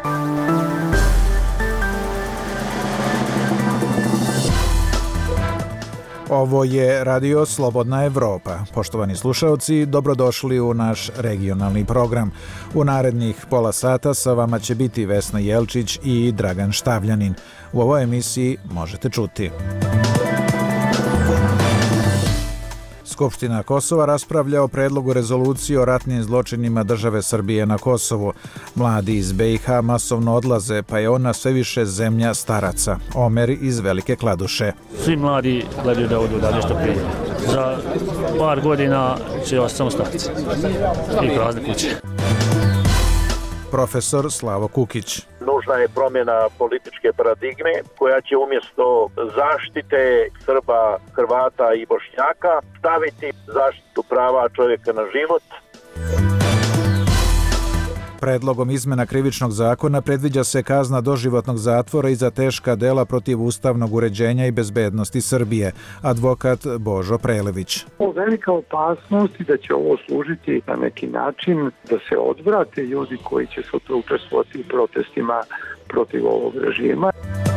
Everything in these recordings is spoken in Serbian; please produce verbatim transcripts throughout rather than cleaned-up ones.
Ovo je Radio Slobodna Evropa. Poštovani slušalci, dobrodošli u naš regionalni program. U narednih pola sata sa vama će biti Vesna Jelčić i Dragan Štavljanin. U ovoj emisiji možete čuti. Skupština Kosova raspravlja o predlogu rezolucije o ratnim zločinima države Srbije na Kosovu. Mladi iz B i H masovno odlaze, pa je ona sve više zemlja staraca. Omer iz Velike Kladuše. Svi mladi gledaju da odu da nešto prije. Za par godina će ostati samo starci i prazne kuće. Profesor Slavo Kukić. Nužna je promjena političke paradigme koja će umjesto zaštite Srba, Hrvata i Bošnjaka staviti zaštitu prava čovjeka na život. Predlogom izmena krivičnog zakona predviđa se kazna doživotnog zatvora i za teška dela protiv ustavnog uređenja i bezbednosti Srbije. Advokat Božo Prelević. Velika opasnost i da će ovo služiti na neki način da se odvrate ljudi koji će sutra učestvovati u protestima protiv ovog režima.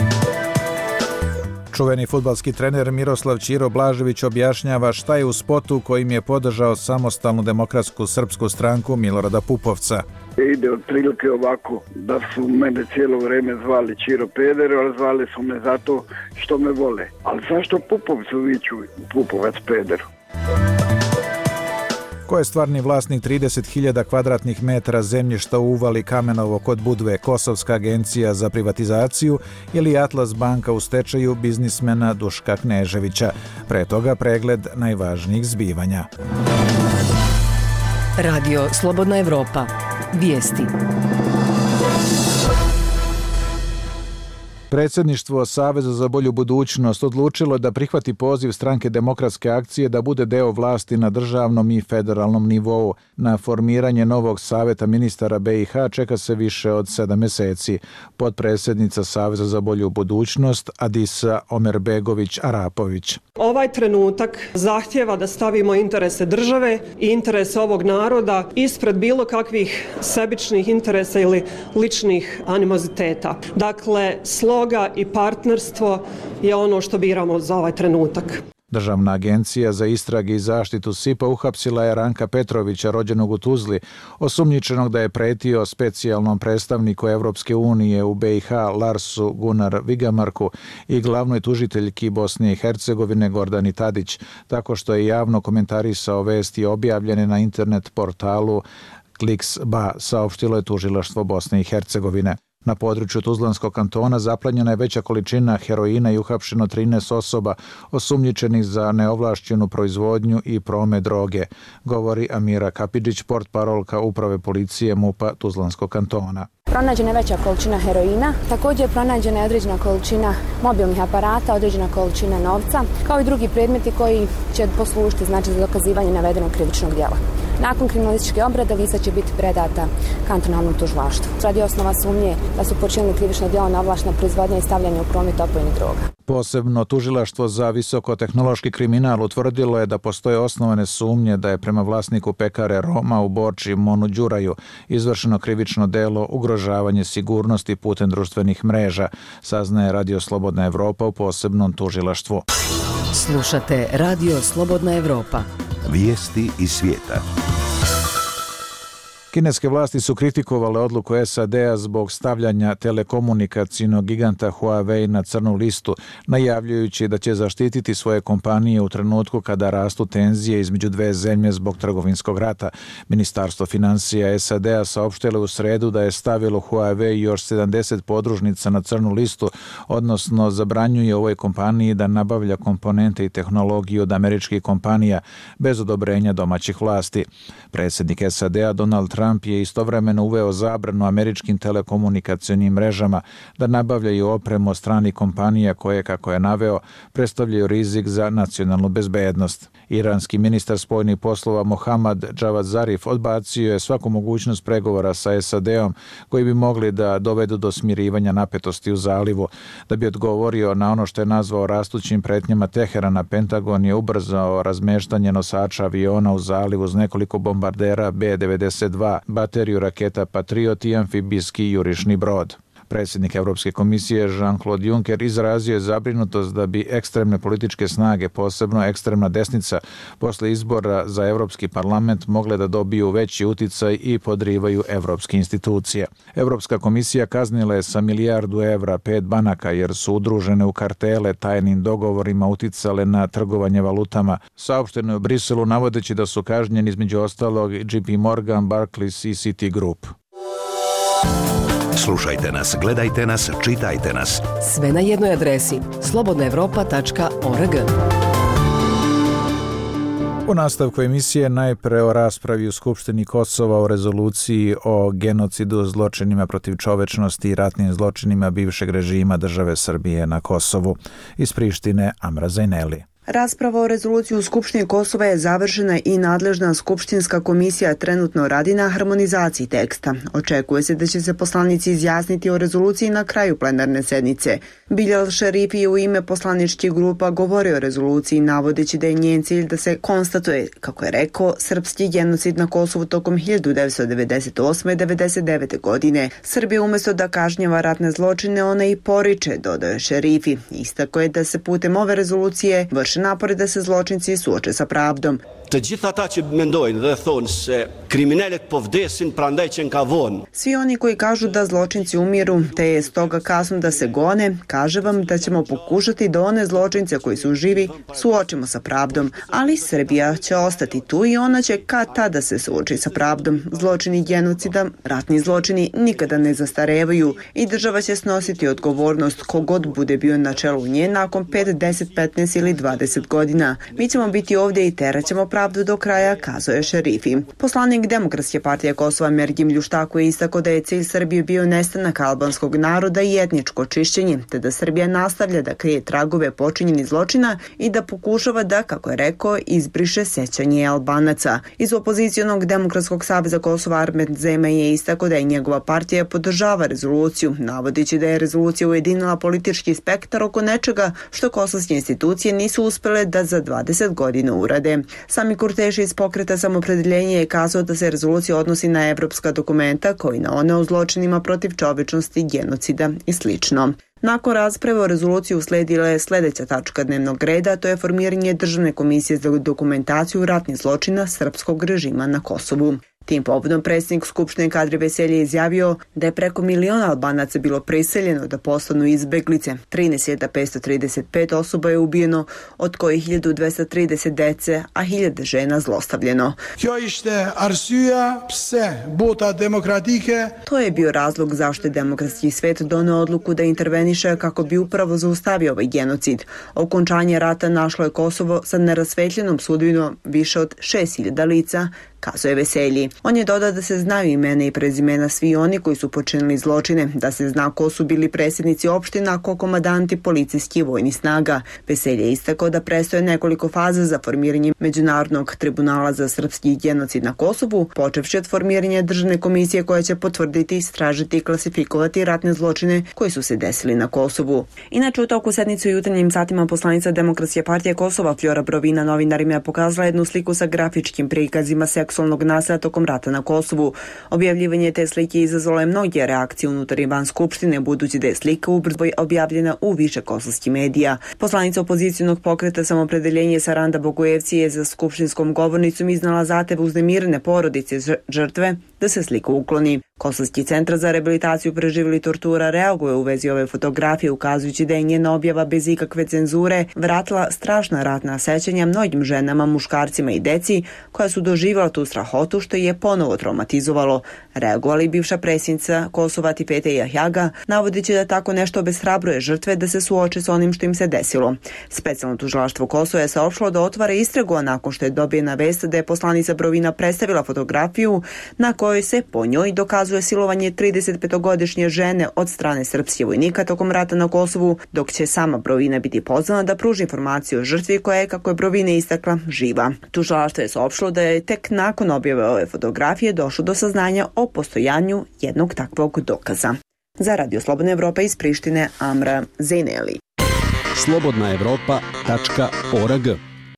Čuveni fudbalski trener Miroslav Ćiro Blažević objašnjava šta je u spotu kojim je podržao samostalnu demokratsku srpsku stranku Milorada Pupovca. Ide otprilike ovako, da su mene cijelo vrijeme zvali Ćiro Peder, ali zvali su me zato što me vole. Ali zašto Pupovcu viču Pupovac Pederu? Ko je stvarni vlasnik trideset hiljada kvadratnih metara zemljišta u uvali Kamenovo kod Budve, Kosovska agencija za privatizaciju ili Atlas banka u stečaju biznismena Duška Kneževića? Pre toga pregled najvažnijih zbivanja. Radio Slobodna Evropa. Vijesti. Predsjedništvo Saveza za bolju budućnost odlučilo da prihvati poziv stranke Demokratske akcije da bude deo vlasti na državnom i federalnom nivou. Na formiranje novog saveta ministara B i H čeka se više od sedam mjeseci. Potpredsjednica Saveza za bolju budućnost Adisa Omerbegović-Arapović. Ovaj trenutak zahtjeva da stavimo interese države i interese ovog naroda ispred bilo kakvih sebičnih interesa ili ličnih animoziteta. Dakle, sloga i partnerstvo je ono što biramo za ovaj trenutak. Državna agencija za istrage i zaštitu S I P-a uhapsila je Ranka Petrovića, rođenog u Tuzli, osumnjičenog da je pretio specijalnom predstavniku Evropske unije u B i H Larsu Gunar Vigamarku i glavnoj tužiteljki Bosne i Hercegovine Gordani Tadić, tako što je javno komentarisao vesti objavljene na internet portalu Kliks.ba, saopštilo je tužilaštvo Bosne i Hercegovine. Na području Tuzlanskog kantona zaplenjena je veća količina heroina i uhapšeno trinaest osoba osumnjičenih za neovlašćenu proizvodnju i promet droge, govori Amira Kapidžić, portparolka Uprave policije MUP-a Tuzlanskog kantona. Pronađena je veća količina heroina, također pronađena je određena količina mobilnih aparata, određena količina novca, kao i drugi predmeti koji će poslužiti znači za dokazivanje navedenog krivičnog djela. Nakon kriminalističke obrade lista će biti predata kantonalnom tužilaštvu. Radi osnova sumnje da su počinili krivično djelo neovlaštena proizvodnja i stavljanje u promet opojnih droga. Posebno tužilaštvo za visokotehnološki kriminal utvrdilo je da postoje osnovane sumnje da je prema vlasniku pekare Roma u Borči Monu Đuraju izvršeno krivično delo ugrožavanje sigurnosti putem društvenih mreža, saznaje Radio Slobodna Evropa u posebnom tužilaštvu. Slušate Radio Slobodna Evropa. Vijesti iz svijeta. Kineske vlasti su kritikovale odluku S A D-a zbog stavljanja telekomunikacijnog giganta Huawei na crnu listu, najavljujući da će zaštititi svoje kompanije u trenutku kada rastu tenzije između dve zemlje zbog trgovinskog rata. Ministarstvo financija S A D-a saopštilo u sredu da je stavilo Huawei još sedamdeset podružnica na crnu listu, odnosno zabranjuje ovoj kompaniji da nabavlja komponente i tehnologiju od američkih kompanija bez odobrenja domaćih vlasti. Predsjednik S A D-a Donald Trump Trump je istovremeno uveo zabranu američkim telekomunikacionim mrežama da nabavljaju opremu od stranih kompanija koje, kako je naveo, predstavljaju rizik za nacionalnu bezbednost. Iranski ministar spoljnih poslova Mohammad Javad Zarif odbacio je svaku mogućnost pregovora sa S A D-om koji bi mogli da dovedu do smirivanja napetosti u zalivu. Da bi odgovorio na ono što je nazvao rastućim pretnjama Teherana, Pentagon je ubrzao razmeštanje nosača aviona u zalivu uz nekoliko bombardera B devedeset dva dva, bateriju raketa Patriot i amfibijski jurišni brod. Predsjednik Europske komisije Jean-Claude Juncker izrazio je zabrinutost da bi ekstremne političke snage, posebno ekstremna desnica, posle izbora za Europski parlament mogle da dobiju veći uticaj i podrivaju evropske institucije. Europska komisija kaznila je sa milijardu evra pet banaka jer su udružene u kartele tajnim dogovorima uticale na trgovanje valutama. Saopšteno je u Briselu navodeći da su kažnjeni između ostalog J P Morgan, Barclays i Citigroup. Slušajte nas, gledajte nas, čitajte nas. Sve na jednoj adresi slobodna evropa tačka org. U nastavku emisije najpre o raspravi u Skupštini Kosova o rezoluciji o genocidu, zločinima protiv čovečnosti i ratnim zločinima bivšeg režima države Srbije na Kosovu. Iz Prištine Amra Zajneli. Rasprava o rezoluciji u Skupštini Kosova je završena i nadležna Skupštinska komisija trenutno radi na harmonizaciji teksta. Očekuje se da će se poslanici izjasniti o rezoluciji na kraju plenarne sednice. Bilal Šarifi je u ime poslaničkih grupa govorio o rezoluciji, navodeći da je njen cilj da se konstatuje, kako je rekao, srpski genocid na Kosovu tokom hiljadu devetsto devedeset osme i devedeset devete. godine. Srbija umjesto da kažnjava ratne zločine, ona i poriče, dodao je Šarifi. Istako je da se putem ove rezolucije vrši napore da se zločinci suoče sa pravdom. Të gjithë ata që mendojnë dhe thonë se kriminalet po vdesin prandaj që ka vonë. Svi oni koji kažu da zločinci umiru, te je stoga kasno da se gone, kaže vam da ćemo pokušati da one zločince koji su živi suočimo sa pravdom, ali Srbija će ostati tu i ona će kad tada se suoči sa pravdom. Zločini genocida, ratni zločini nikada ne zastarevaju i država će snositi odgovornost kogod bude bio na čelu nje nakon pet, deset, petnaest ili dvadeset godina. Mi ćemo biti ovdje i teraćemo pravdu do kraja, kazao je Šarifi. Poslanik Demokratske partije Kosova Mergim Ljuštako je istakao da je cilj Srbije bio nestanak albanskog naroda i etničko čišćenje, te da Srbija nastavlja da krije tragove počinjenih zločina i da pokušava da, kako je rekao, izbriše sećanje Albanaca. Iz opozicionog Demokratskog saveza Kosova Armet Zema je istakao da je njegova partija podržava rezoluciju, navodeći da je rezolucija ujedinila politički spektar oko nečega što kosovske institucije nisu uspjele da za dvadeset godina urade. Sami Kurteši iz pokreta Samopredeljenje je kazao da se rezolucija odnosi na evropska dokumenta kao i na one o zločinima protiv čovečnosti, genocida i slično. Nakon rasprave o rezoluciji usledila je sljedeća tačka dnevnog reda, to je formiranje Državne komisije za dokumentaciju ratnih zločina srpskog režima na Kosovu. Tim povodom predsjednik Skupštine Kadri Veselje izjavio da je preko miliona Albanaca bilo priseljeno da postanu izbeglice. trinaest hiljada petsto trideset pet osoba je ubijeno, od kojih hiljadu dvesta trideset dece, a hiljade žena zlostavljeno. To je bio razlog zašto je demokratski svet doneo odluku da interveniše kako bi upravo zaustavio ovaj genocid. Okončanje rata našlo je Kosovo sa nerasvetljenom sudbinom više od šest hiljada lica, kazao je Veselji. On je dodao da se znaju imena i prezimena svi oni koji su počinili zločine, da se zna ko su bili predsjednici opština, ko komandanti policijskih i vojnih snaga. Veselji je istakao da prestoje nekoliko faza za formiranje Međunarodnog tribunala za srpski genocid na Kosovu, počevši od formiranja Državne komisije koja će potvrditi, istražiti i klasifikovati ratne zločine koji su se desili na Kosovu. Inače, u toku sednice u jutarnjim satima poslanica Demokratske partije Kosova Flora Brovina novinarima je pokazala jednu sliku sa grafičkim prikazima seksualnog nasilja tokom rata na Kosovu. Objavljivanje te slike izazvalo je mnoge reakcije unutar i van Skupštine, budući da je slika ubrzo objavljena u više kosovskih medija. Poslanica opozicionog pokreta Samopredeljenje Saranda Bogojevci je za skupštinskom govornicom iznala zahtev uznemirene porodice žrtve da se slika ukloni. Kosovski centar za rehabilitaciju preživjeli tortura reaguje u vezi ove fotografije, ukazujući da je njena objava bez ikakve cenzure vratila strašna ratna sećanja mnogim ženama, muškarcima i deci koja su doživjela tu strahotu, što je ponovo traumatizovalo. Reagovali bivša predsjednica Kosova Tipete Jahjaga, navodeći da tako nešto obeshrabruje žrtve da se suoče s onim što im se desilo. Specijalno tužilaštvo Kosova je saopštilo da otvara istragu nakon što je dobijena vest da je poslanica Brovina predstavila fotografiju na kojoj se po njoj dokazuje silovanje tridesetpetogodišnje žene od strane srpskih vojnika tokom rata na Kosovu, dok će sama Brovina biti pozvana da pruži informaciju o žrtvi koja je, kako je Brovina istakla, živa. Tužilaštvo je saopštilo da je tek nakon objave ove fotografije došlo do saznanja o postojanju jednog takvog dokaza. Za Radio Slobodna Evropa iz Prištine, Amra Zejneli. slobodna evropa tačka org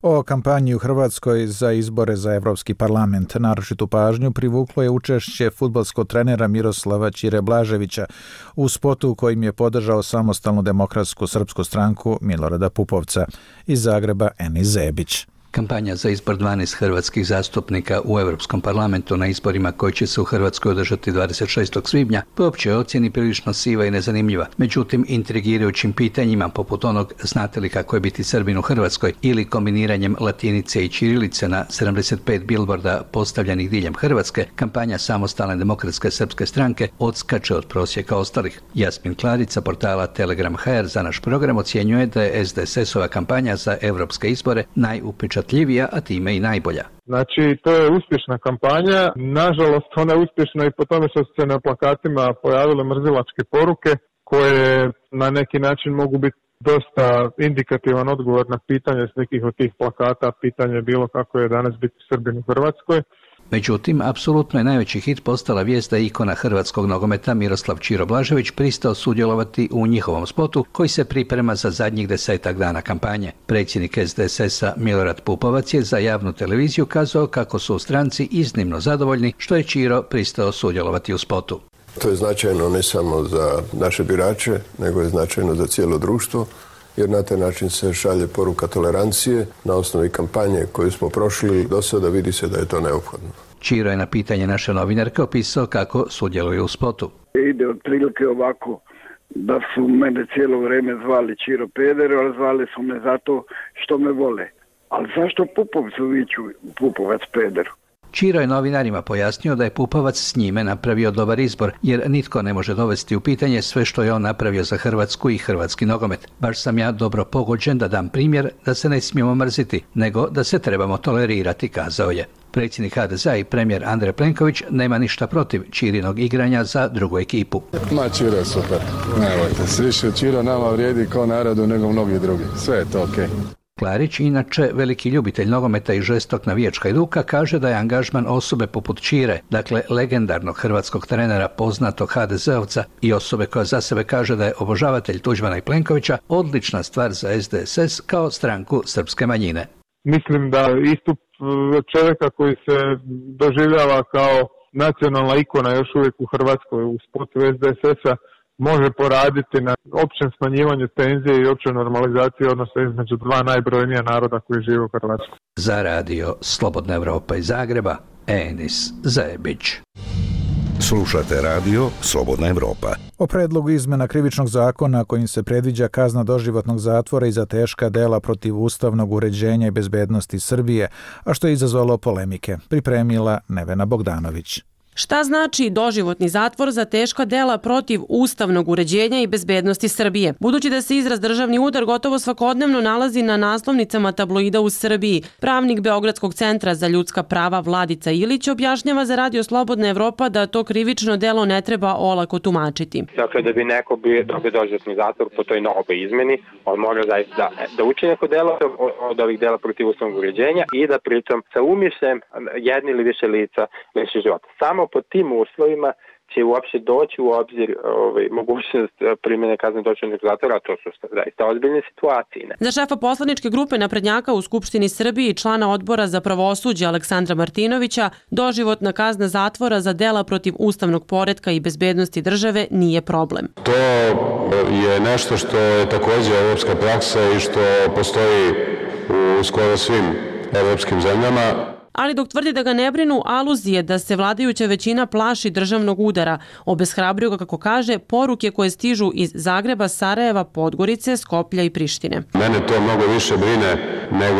O kampanji u Hrvatskoj za izbore za Evropski parlament naročitu pažnju privuklo je učešće fudbalskog trenera Miroslava Ćire Blaževića u spotu kojim je podržao samostalnu demokratsku srpsku stranku Milorada Pupovca. Iz Zagreba Enis Zebić. Kampanja za izbor dvanaest hrvatskih zastupnika u Europskom parlamentu na izborima koji će se u Hrvatskoj održati dvadeset šestog svibnja po općoj ocjeni prilično siva i nezanimljiva. Međutim, intrigirajućim pitanjima poput onog znate li kako je biti Srbin u Hrvatskoj ili kombiniranjem latinice i ćirilice na sedamdeset pet bilborda postavljenih diljem Hrvatske, kampanja samostalne demokratske srpske stranke odskače od prosjeka ostalih. Jasmin Klarica portala Telegram punkt h r za naš program ocjenjuje da je S D S S-ova kampanja za europske izbore najupečatljivija, a time i najbolja. Znači, to je uspješna kampanja. Nažalost, ona je uspješna i po tome što su se na plakatima pojavile mrzilačke poruke koje na neki način mogu biti dosta indikativan odgovor na pitanje s nekih od tih plakata. Pitanje je bilo kako je danas biti Srbin u Hrvatskoj. Međutim, apsolutno je najveći hit postala vijest da ikona hrvatskog nogometa Miroslav Ćiro Blažević pristao sudjelovati u njihovom spotu koji se priprema za zadnjih desetak dana kampanje. Predsjednik S D S S-a Milorad Pupovac je za javnu televiziju kazao kako su u stranci iznimno zadovoljni što je Ćiro pristao sudjelovati u spotu. To je značajno ne samo za naše birače, nego je značajno za cijelo društvo, jer na taj način se šalje poruka tolerancije. Na osnovi kampanje koju smo prošli do sada vidi se da je to neophodno. Ćiro je na pitanje naše novinarke opisao kako sudjeluje u spotu. Ide otprilike ovako, da su mene cijelo vrijeme zvali Ćiro Peder, ali zvali su me zato što me vole. Ali zašto Pupovcu viču Pupovac Peder? Ćiro je novinarima pojasnio da je Pupovac s njime napravio dobar izbor, jer nitko ne može dovesti u pitanje sve što je on napravio za Hrvatsku i hrvatski nogomet. Baš sam ja dobro pogođen da dam primjer da se ne smijemo mrziti, nego da se trebamo tolerirati, kazao je. Predsjednik H D Z A i premijer Andrej Plenković nema ništa protiv Ćirinog igranja za drugu ekipu. Ma Ćiro je super, nemojte se, više Ćiro nama vrijedi kao narodu nego mnogi drugi, sve je to okej. Okay. Klarić, inače veliki ljubitelj nogometa i žestok navijač Hajduka, kaže da je angažman osobe poput Ćire, dakle legendarnog hrvatskog trenera poznatog H D Z-ovca i osobe koja za sebe kaže da je obožavatelj Tuđmana i Plenkovića, odlična stvar za S D S S kao stranku srpske manjine. Mislim da istup čovjeka koji se doživljava kao nacionalna ikona još uvijek u Hrvatskoj u spotu S D S S-a može poraditi na općem smanjivanju tenzije i općoj normalizaciji odnosa između dva najbrojnija naroda koji žive u Hrvatskoj. Za radio Slobodna Evropa iz Zagreba, Enis Zebić. Slušate radio Slobodna Evropa. O predlogu izmena krivičnog zakona kojim se predviđa kazna doživotnog zatvora i za teška dela protiv ustavnog uređenja i bezbednosti Srbije, a što je izazvalo polemike, pripremila Nevena Bogdanović. Šta znači doživotni zatvor za teška dela protiv ustavnog uređenja i bezbednosti Srbije? Budući da se izraz državni udar gotovo svakodnevno nalazi na naslovnicama tabloida u Srbiji, pravnik Beogradskog centra za ljudska prava Vladica Ilić objašnjava za radio Slobodna Evropa da to krivično delo ne treba olako tumačiti. Dakle, da bi neko bio dobio doživotni zatvor po toj novoj izmeni, on mora zaista da, da uči neko delo od ovih dela protiv ustavnog uređenja i da pritom sa umišljem jedni ili više lica liši života. Samo pod tim uslovima će uopće doći u obzir ovaj, mogućnost primjene kazne doživotnog zatvora, a to su zaista ozbiljne situacije. Ne? Za šefa poslaničke grupe naprednjaka u Skupštini Srbije i člana odbora za pravosuđe Aleksandra Martinovića, doživotna kazna zatvora za dela protiv ustavnog poretka i bezbednosti države nije problem. To je nešto što je također evropska praksa i što postoji u skoro svim evropskim zemljama. Ali dok tvrdi da ga ne brinu aluzije da se vladajuća većina plaši državnog udara, obeshrabrio ga, kako kaže, poruke koje stižu iz Zagreba, Sarajeva, Podgorice, Skoplja i Prištine. Mene to mnogo više brine nego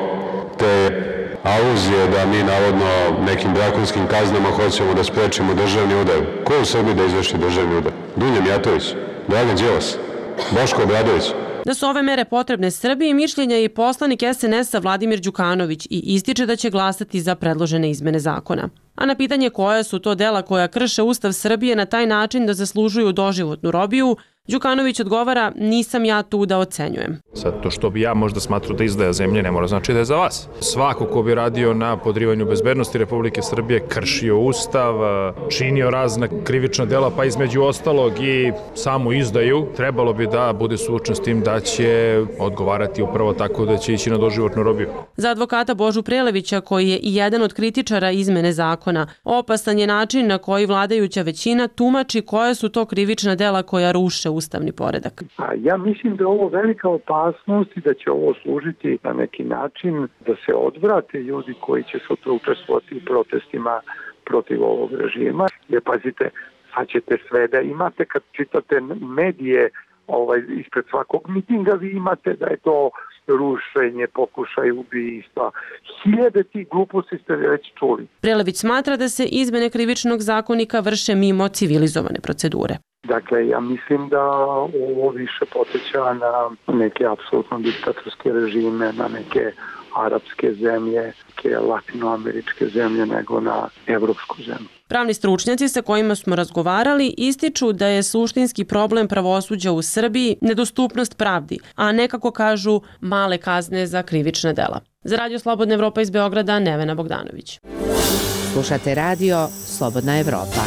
te aluzije da mi navodno nekim drakonskim kaznama hoćemo da sprečimo državni udar. Ko je u Srbiji da izvrši državni udar? Dunja Mijatović, Dragan Đilas, Boško Obradović. Da su ove mere potrebne Srbiji, mišljenja je i poslanik S N S-a Vladimir Đukanović i ističe da će glasati za predložene izmene zakona. A na pitanje koja su to dela koja krše Ustav Srbije na taj način da zaslužuju doživotnu robiju, Đukanović odgovara, nisam ja tu da ocenjujem. Sad to što bi ja možda smatrao da izdaja zemlje ne mora znači da je za vas. Svako ko bi radio na podrivanju bezbednosti Republike Srbije kršio ustav, činio razna krivična dela, pa između ostalog i samu izdaju, trebalo bi da bude suočen s tim da će odgovarati upravo tako da će ići na doživotnu robiju. Za advokata Božu Prelevića, koji je i jedan od kritičara izmene zakona, opasan je način na koji vladajuća većina tumači koje su to krivična dela koja ruše ustavni poredak. A ja mislim da je ovo velika opasnost i da će ovo služiti na neki način da se odvrate ljudi koji će sutra učestvovati u protestima protiv ovog režima. Jer pazite, sad ćete sve da imate kad čitate medije ovaj, ispred svakog mitinga, vi imate da je to rušenje, pokušaj ubistva. Hiljade tih gluposti ste već čuli. Prelević smatra da se izmene krivičnog zakonika vrše mimo civilizovane procedure. Dakle, ja mislim da ovo više podsjeća na neke apsolutno diktatorske režime, na neke arapske zemlje, neke latinoameričke zemlje nego na evropsku zemlju. Pravni stručnjaci sa kojima smo razgovarali ističu da je suštinski problem pravosuđa u Srbiji nedostupnost pravdi, a nekako kažu male kazne za krivična dela. Za Radio Slobodna Evropa iz Beograda, Nevena Bogdanović. Slušate radio Slobodna Evropa.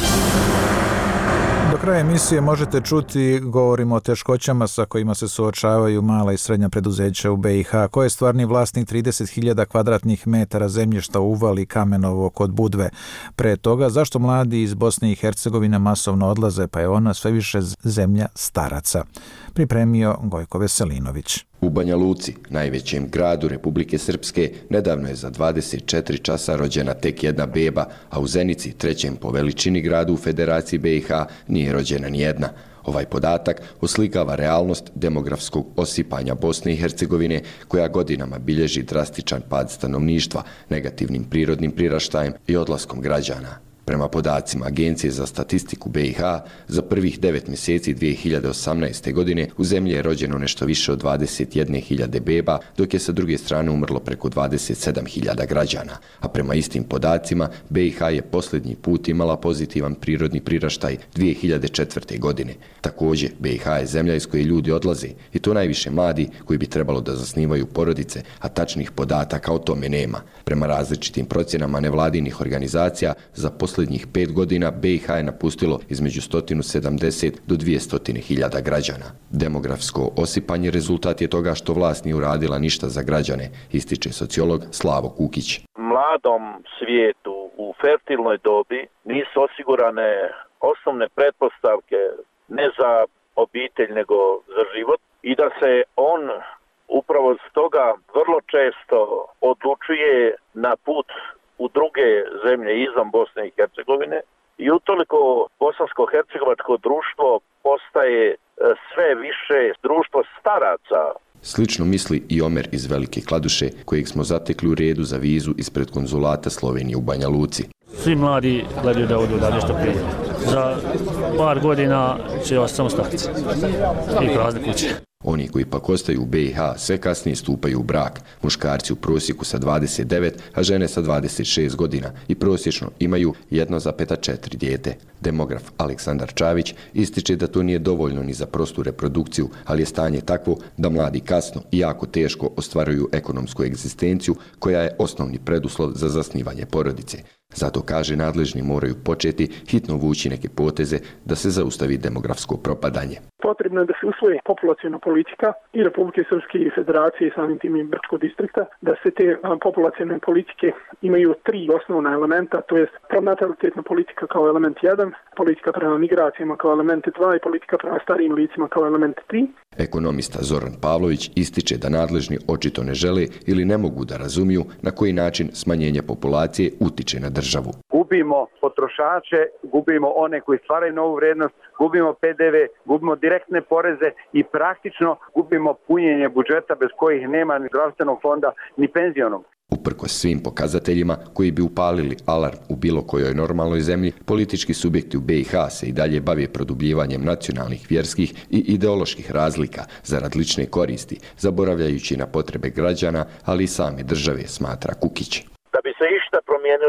Do kraja emisije možete čuti, govorimo o teškoćama sa kojima se suočavaju mala i srednja preduzeća u be i ha. Ko je stvarni vlasnik trideset hiljada kvadratnih metara zemljišta u Uvali Kamenovo kod Budve? Pre toga, zašto mladi iz Bosne i Hercegovine masovno odlaze, pa je ona sve više zemlja staraca? Pripremio Gojko Veselinović. U Banja Luci, najvećem gradu Republike Srpske, nedavno je za dvadeset četiri časa rođena tek jedna beba, a u Zenici, trećem po veličini gradu u Federaciji be i ha, nije rođena ni jedna. Ovaj podatak oslikava realnost demografskog osipanja Bosne i Hercegovine, koja godinama bilježi drastičan pad stanovništva, negativnim prirodnim priraštajem i odlaskom građana. Prema podacima Agencije za statistiku be i ha, za prvih devet mjeseci dvije hiljade osamnaeste. godine u zemlji je rođeno nešto više od dvadeset jedne hiljade beba, dok je sa druge strane umrlo preko dvadeset sedam hiljada građana. A prema istim podacima, be i ha je posljednji put imala pozitivan prirodni priraštaj dvije hiljade četvrte. godine. Također, be i ha je zemlja iz koje ljudi odlaze, i to najviše mladi koji bi trebalo da zasnivaju porodice, a tačnih podataka o tome nema. Prema različitim procjenama nevladinih organizacija, za posljednjih pet godina be i ha je napustilo između sto sedamdeset do dvjesto hiljada građana. Demografsko osipanje rezultat je toga što vlast nije uradila ništa za građane, ističe sociolog Slavo Kukić. Mladom svijetu u fertilnoj dobi nisu osigurane osnovne pretpostavke ne za obitelj nego za život i da se on upravo stoga vrlo često odlučuje na put u druge zemlje izvan Bosne i Hercegovine i utoliko bosansko-hercegovačko društvo postaje sve više društvo staraca. Slično misli i Omer iz Velike Kladuše, kojeg smo zatekli u redu za vizu ispred konzulata Slovenije u Banja Luci. Svi mladi gledaju da odu da nešto prije. Za par godina će ostati samo starci i prazne kuće. Oni koji pak ostaju u be i ha sve kasnije stupaju u brak, muškarci u prosjeku sa dvadeset devet, a žene sa dvadeset šest godina i prosječno imaju jedno zarez četiri dijete. Demograf Aleksandar Čavić ističe da to nije dovoljno ni za prostu reprodukciju, ali je stanje takvo da mladi kasno i jako teško ostvaruju ekonomsku egzistenciju koja je osnovni preduslov za zasnivanje porodice. Zato, kaže, nadležni moraju početi hitno vući neke poteze da se zaustavi demografsko propadanje. Potrebno je da se usvoji populacijna politika i Republike Srpske i Federacije i samim tim i Brčkog distrikta, da se te populacijne politike imaju tri osnovna elementa, to je pronatalitetna politika kao element jedan, politika prema migracijama kao element dva i politika prema starijim licima kao element tri. Ekonomista Zoran Pavlović ističe da nadležni očito ne žele ili ne mogu da razumiju na koji način smanjenje populacije utiče na državu. Gubimo potrošače, gubimo one koji stvaraju novu vrednost, gubimo pe de ve, gubimo direktne poreze i praktično gubimo punjenje budžeta bez kojih nema ni zdravstvenog fonda ni penzionog. Uprkos svim pokazateljima koji bi upalili alarm u bilo kojoj normalnoj zemlji, politički subjekti u be i ha se i dalje bave produbljivanjem nacionalnih, vjerskih i ideoloških razlika zarad lične koristi, zaboravljajući na potrebe građana, ali i same države, smatra Kukić. Da bi se išta promijenilo,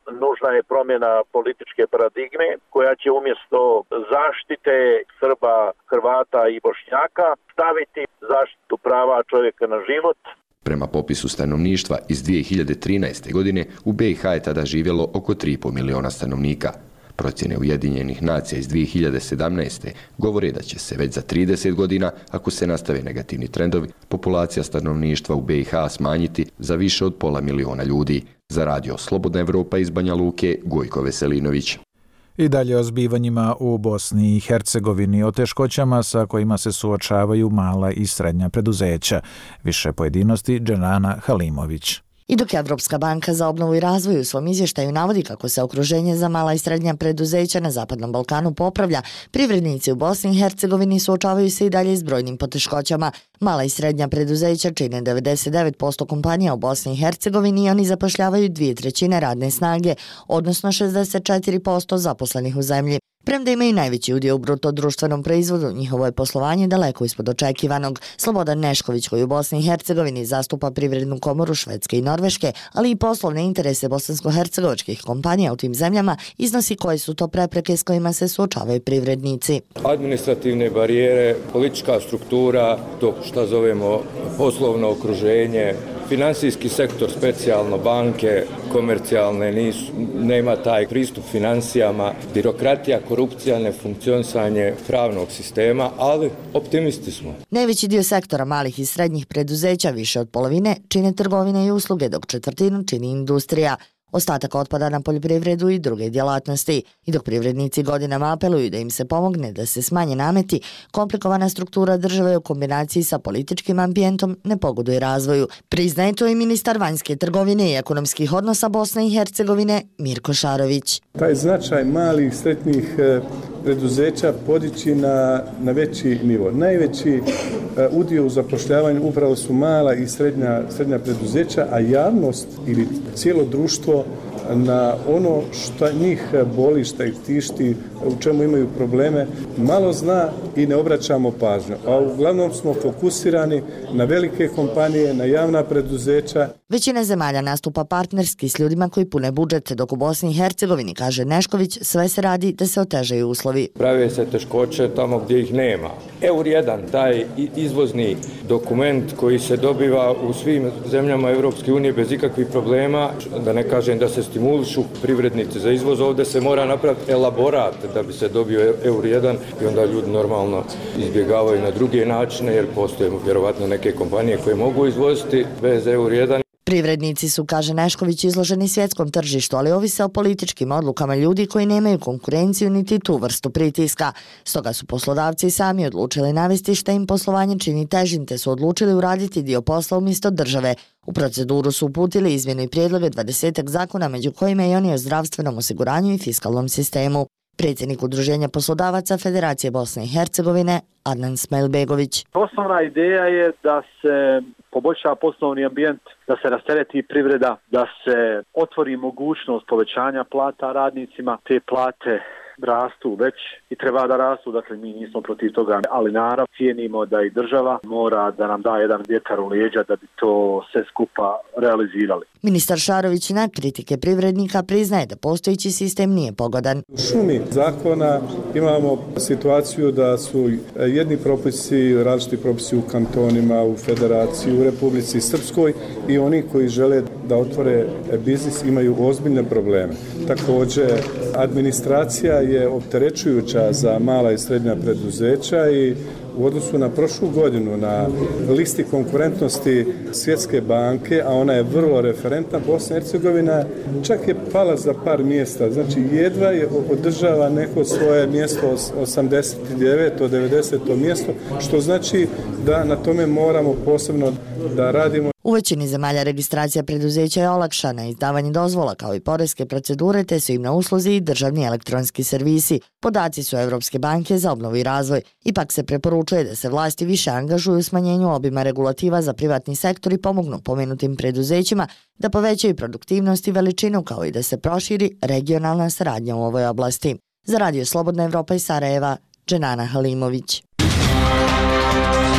nužna je promjena političke paradigme koja će umjesto zaštite Srba, Hrvata i Bošnjaka staviti zaštitu prava čovjeka na život. Prema popisu stanovništva iz dvije hiljade trinaeste. godine u B i H je tada živjelo oko tri i pol miliona stanovnika. Procjene Ujedinjenih nacija iz dvije hiljade sedamnaeste. govore da će se već za trideset godina, ako se nastave negativni trendovi, populacija stanovništva u B i H smanjiti za više od pola miliona ljudi. Za radio Slobodna Evropa iz Banja Luke, Gojko Veselinović. I dalje o zbivanjima u Bosni i Hercegovini, o teškoćama sa kojima se suočavaju mala i srednja preduzeća. Više pojedinosti Dženana Halimović. I dok Evropska banka za obnovu i razvoj u svom izvještaju navodi kako se okruženje za mala i srednja preduzeća na Zapadnom Balkanu popravlja, privrednici u Bosni i Hercegovini suočavaju se i dalje s brojnim poteškoćama. Mala i srednja preduzeća čine devedeset devet posto kompanija u Bosni i Hercegovini i oni zapošljavaju dvije trećine radne snage, odnosno šezdeset četiri posto zaposlenih u zemlji. Premda imaju najveći udio u bruto društvenom proizvodu, njihovo je poslovanje daleko ispod očekivanog. Slobodan Nešković, koji u Bosni i Hercegovini zastupa privrednu komoru Švedske i Norveške, ali i poslovne interese bosansko-hercegovačkih kompanija u tim zemljama, iznosi koje su to prepreke s kojima se suočavaju privrednici. Administrativne barijere, politička struktura, to što zovemo poslovno okruženje, finansijski sektor, specijalno banke, komercijalne, nisu, nema taj pristup financijama, birokratija, korupcija, nefunkcionisanje pravnog sistema, ali optimisti smo. Najveći dio sektora malih i srednjih preduzeća, više od polovine, čine trgovine i usluge, dok četvrtinu čini industrija. Ostatak otpada na poljoprivredu i druge djelatnosti. I dok privrednici godinama apeluju da im se pomogne da se smanje nameti, komplikovana struktura države u kombinaciji sa političkim ambijentom ne pogoduje razvoju. Priznaje to i ministar vanjske trgovine i ekonomskih odnosa Bosne i Hercegovine Mirko Šarović. Taj značaj malih i srednjih preduzeća podići na, na veći nivo. Najveći udio u zapošljavanju upravo su mala i srednja, srednja preduzeća, a javnost ili cijelo društvo na ono što njih boli, što ih tišti, u čemu imaju probleme, malo zna i ne obraćamo pažnju. A uglavnom smo fokusirani na velike kompanije, na javna preduzeća. Većina zemalja nastupa partnerski s ljudima koji pune budžet, dok u Bosni i Hercegovini, kaže Nešković, sve se radi da se otežaju uslovi. Prave se teškoće tamo gdje ih nema. Eur jedan, taj izvozni dokument koji se dobiva u svim zemljama Europske unije bez ikakvih problema, da ne kažem da se stimulišu privrednici za izvoz, ovdje se mora napraviti elaborat da bi se dobio Eur jedan i onda ljudi normalno izbjegavaju na druge načine jer postoje vjerovatno neke kompanije koje mogu izvoziti bez Eur jedan. Privrednici su, kaže Nešković, izloženi svjetskom tržištu, ali ovise o političkim odlukama ljudi koji nemaju konkurenciju niti tu vrstu pritiska. Stoga su poslodavci sami odlučili navesti šta im poslovanje čini težim, te su odlučili uraditi dio posla umjesto države. U proceduru su uputili izmjenu i prijedloge dvadesetak zakona, među kojima i oni o zdravstvenom osiguranju i fiskalnom sistemu. Predsjednik Udruženja poslodavaca Federacije Bosne i Hercegovine Adnan Smajlbegović. Osnovna ideja je da se poboljša poslovni ambijent, da se rastereti privreda, da se otvori mogućnost povećanja plata radnicima. Te plate rastu već i treba da rastu, dakle mi nismo protiv toga, ali naravno cijenimo da i država mora da nam da jedan vjetar u leđa da bi to sve skupa realizirali. Ministar Šarović na kritike privrednika priznaje da postojeći sistem nije pogodan. U šumi zakona imamo situaciju da su jedni propisi, različiti propisi u kantonima, u federaciji, u Republici Srpskoj i oni koji žele da otvore biznis imaju ozbiljne probleme. Također, administracija je opterećujuća za mala i srednja preduzeća i u odnosu na prošlu godinu na listi konkurentnosti Svjetske banke, a ona je vrlo referentna, Bosna i Hercegovina čak je pala za par mjesta. Znači jedva je održava neko svoje mjesto osamdeset deveto devedeseto mjesto, što znači da na tome moramo posebno da radimo. U većini zemalja registracija preduzeća je olakšana, izdavanje dozvola kao i poreske procedure, te su im na usluzi i državni elektronski servisi. Podaci su Evropske banke za obnovu i razvoj. Ipak se preporučuje da se vlasti više angažuju u smanjenju obima regulativa za privatni sektor i pomognu pomenutim preduzećima da povećaju produktivnost i veličinu, kao i da se proširi regionalna saradnja u ovoj oblasti. Za Radio Slobodna Evropa iz Sarajeva, Dženana Halimović.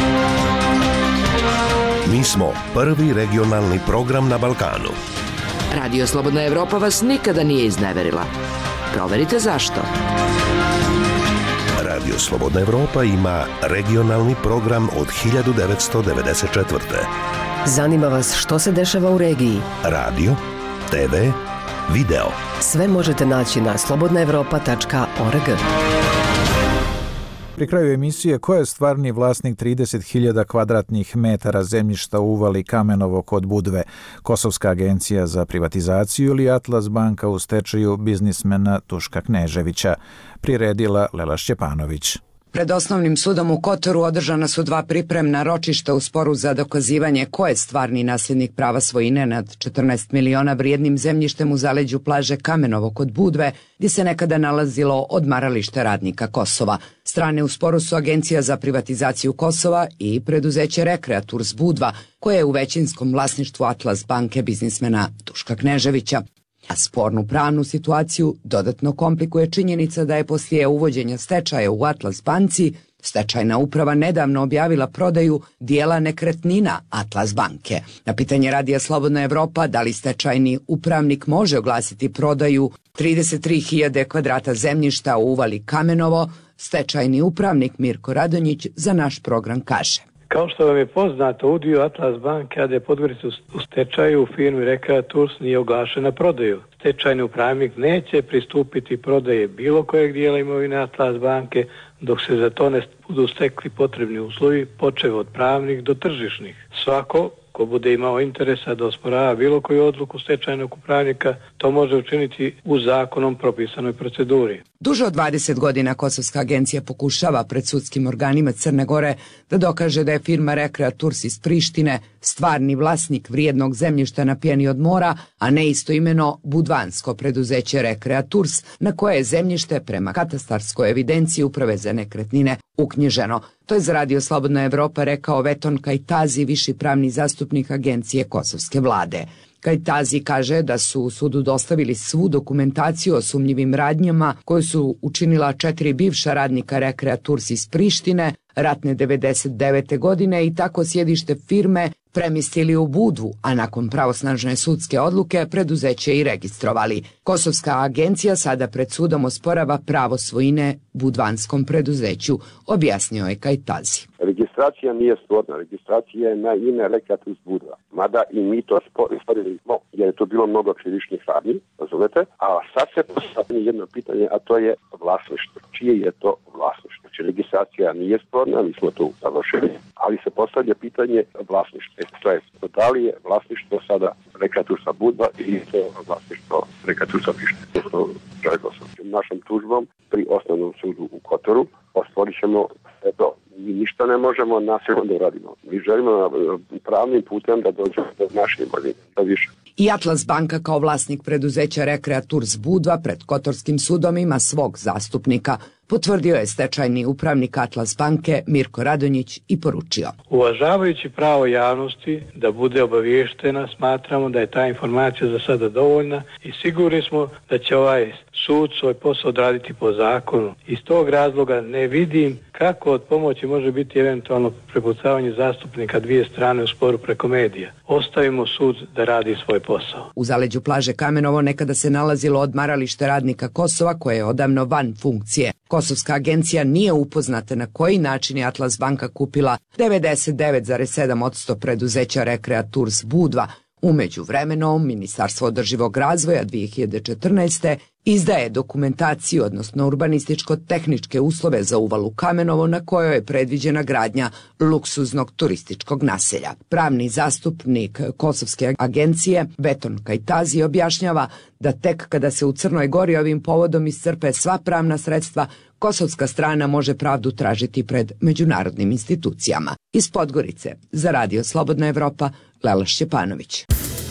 Mi smo prvi regionalni program na Balkanu. Radio Slobodna Evropa vas nikada nije izneverila. Proverite zašto. Radio Slobodna Evropa ima regionalni program od hiljadu devetsto devedeset četvrte. Zanima vas što se dešava u regiji? Radio, te ve, video. Sve možete naći na slobodna evropa tačka org. Pri kraju emisije, ko je stvarni vlasnik trideset hiljada kvadratnih metara zemljišta u uvali Kamenovo kod Budve? Kosovska agencija za privatizaciju ili Atlas banka u stečaju biznismena Tuška Kneževića? Priredila Lela Šćepanović. Pred osnovnim sudom u Kotoru održana su dva pripremna ročišta u sporu za dokazivanje ko je stvarni nasljednik prava svojine nad četrnaest miliona vrijednim zemljištem u zaleđu plaže Kamenovo kod Budve, gdje se nekada nalazilo odmaralište radnika Kosova. Strane u sporu su Agencija za privatizaciju Kosova i preduzeće Rekreaturs Budva, koje je u većinskom vlasništvu Atlas banke biznismena Tuška Kneževića. A spornu pravnu situaciju dodatno komplikuje činjenica da je poslije uvođenja stečaja u Atlas banci stečajna uprava nedavno objavila prodaju dijela nekretnina Atlas banke. Na pitanje Radija Slobodna Evropa da li stečajni upravnik može oglasiti prodaju trideset tri hiljade kvadrata zemljišta u uvali Kamenovo, stečajni upravnik Mirko Radonjić za naš program kaže. Kao što vam je poznato, udio Atlas banke, kada je Podgorica u stečaju u firmi Rekreaturs, nije oglašen na prodaju. Stečajni upravnik neće pristupiti prodaje bilo kojeg dijela imovine Atlas banke dok se za to ne budu stekli potrebni uslovi, počev od pravnih do tržišnih. Svako ko bude imao interesa da osporava bilo koju odluku stečajnog upravnika, to može učiniti u zakonom propisanoj proceduri. Duže od dvadeset godina Kosovska agencija pokušava pred sudskim organima Crne Gore da dokaže da je firma Rekreaturs iz Prištine stvarni vlasnik vrijednog zemljišta na pjeni od mora, a ne istoimeno budvansko preduzeće Rekreaturs, na koje je zemljište prema katastarskoj evidenciji Uprave za nekretnine uknjiženo. To je za Radio Slobodna Evropa rekao Veton Kajtazi, viši pravni zastupnik agencije kosovske vlade. Kajtazi kaže da su u sudu dostavili svu dokumentaciju o sumnjivim radnjama koju su učinila četiri bivša radnika Rekreaturs iz Prištine ratne devedeset devete godine i tako sjedište firme premjestili u Budvu, a nakon pravosnažne sudske odluke preduzeće i registrovali. Kosovska agencija sada pred sudom osporava pravo svojine budvanskom preduzeću, objasnio je Kajtazi. Registracija nije sporna, registracija je na ime Rekreaturs Budva. Mada i mi to sporili smo, jer je to bilo mnogo krivičnih radnji, razumete? A sad se postavlja jedno pitanje, a to je vlasništvo. Čije je to vlasništvo? Znači, registracija nije sporna, mi smo to završili, ali se postavlja pitanje vlasništva. To je, da li je vlasništvo sada Rekreatursa Budva ili to vlasništvo Rekreatursa Prištine? Našom tužbom pri osnovnom sudu u Kotoru ostvorit ćemo sve to. Mi ništa ne možemo nasilno da uradimo. Mi želimo pravnim putem da dođemo do naše imovine, da više. I Atlas banka kao vlasnik preduzeća Rekreaturs Budva pred Kotorskim sudom ima svog zastupnika. Potvrdio je stečajni upravnik Atlas banke Mirko Radonjić i poručio. Uvažavajući pravo javnosti da bude obaviještena, smatramo da je ta informacija za sada dovoljna i sigurni smo da će ovaj sud svoj posao odraditi po zakonu. Iz tog razloga ne vidim kako od pomoći može biti eventualno prepucavanje zastupnika dvije strane u sporu preko medija. Ostavimo sud da radi svoj posao. U zaleđu plaže Kamenovo nekada se nalazilo odmaralište radnika Kosova koje je odavno van funkcije. Kosovska agencija nije upoznata na koji način je Atlas banka kupila devedeset devet zarez sedam posto preduzeća Rekreaturs Budva. U međuvremenu, Ministarstvo održivog razvoja dvije hiljade četrnaeste. izdaje dokumentaciju, odnosno urbanističko-tehničke uslove za uvalu Kamenovo na kojoj je predviđena gradnja luksuznog turističkog naselja. Pravni zastupnik Kosovske agencije Veton Kajtazi objašnjava da tek kada se u Crnoj Gori ovim povodom iscrpe sva pravna sredstva, kosovska strana može pravdu tražiti pred međunarodnim institucijama. Iz Podgorice, za Radio Slobodna Evropa, Lela Šćepanović.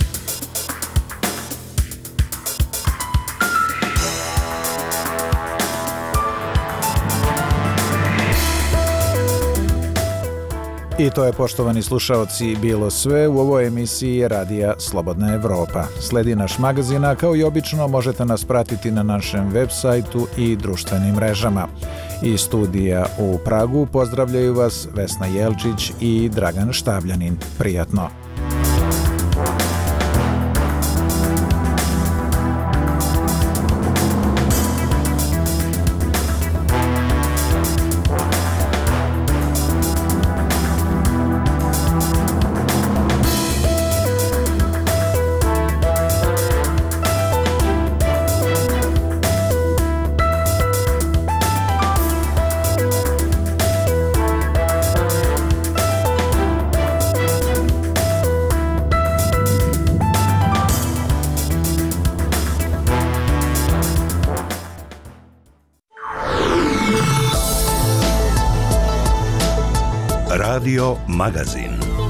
I to je, poštovani slušaoci, bilo sve u ovoj emisiji Radija Slobodna Evropa. Sledi naš magazin, a kao i obično možete nas pratiti na našem web sajtu i društvenim mrežama. Iz studija u Pragu pozdravljaju vas Vesna Jelčić i Dragan Štavljanin. Prijatno! Radio Magazin.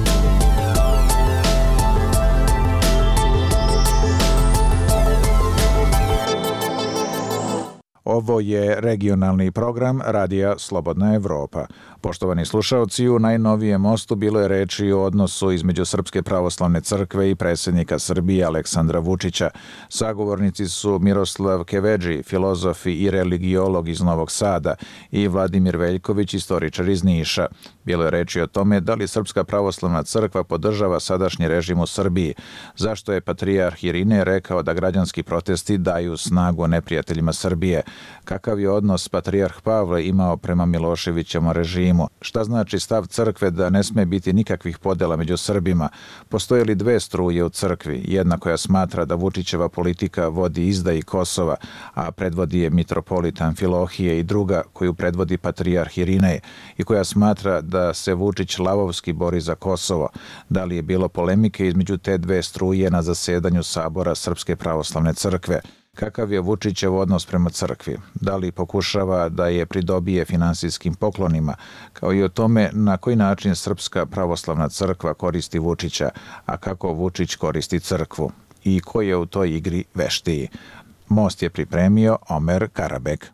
Ovo je regionalni program Radija Slobodna Evropa. Poštovani slušaoci, u najnovijem mostu bilo je reči o odnosu između Srpske pravoslavne crkve i predsjednika Srbije Aleksandra Vučića. Sagovornici su Miroslav Kevedži, filozof i religiolog iz Novog Sada, i Vladimir Veljković, istoričar iz Niša. Bilo je reči o tome da li Srpska pravoslavna crkva podržava sadašnji režim u Srbiji, zašto je patrijarh Irinej rekao da građanski protesti daju snagu neprijateljima Srbije, kakav je odnos patrijarh Pavle imao prema Miloševićevom režimu, šta znači stav crkve da ne sme biti nikakvih podela među Srbima, postoje li dve struje u crkvi, jedna koja smatra da Vučićeva politika vodi izdaji Kosova, a predvodi je mitropolit Amfilohije, i druga koju predvodi patrijarh Irinej i koja smatra da se Vučić lavovski bori za Kosovo. Da li je bilo polemike između te dve struje na zasedanju Sabora Srpske pravoslavne crkve? Kakav je Vučićev odnos prema crkvi? Da li pokušava da je pridobije finansijskim poklonima, kao i o tome na koji način Srpska pravoslavna crkva koristi Vučića, a kako Vučić koristi crkvu? I ko je u toj igri veštiji? Most je pripremio Omer Karabek.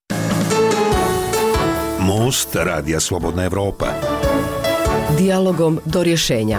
Most Radija Slobodna Evropa. Dijalogom do rješenja.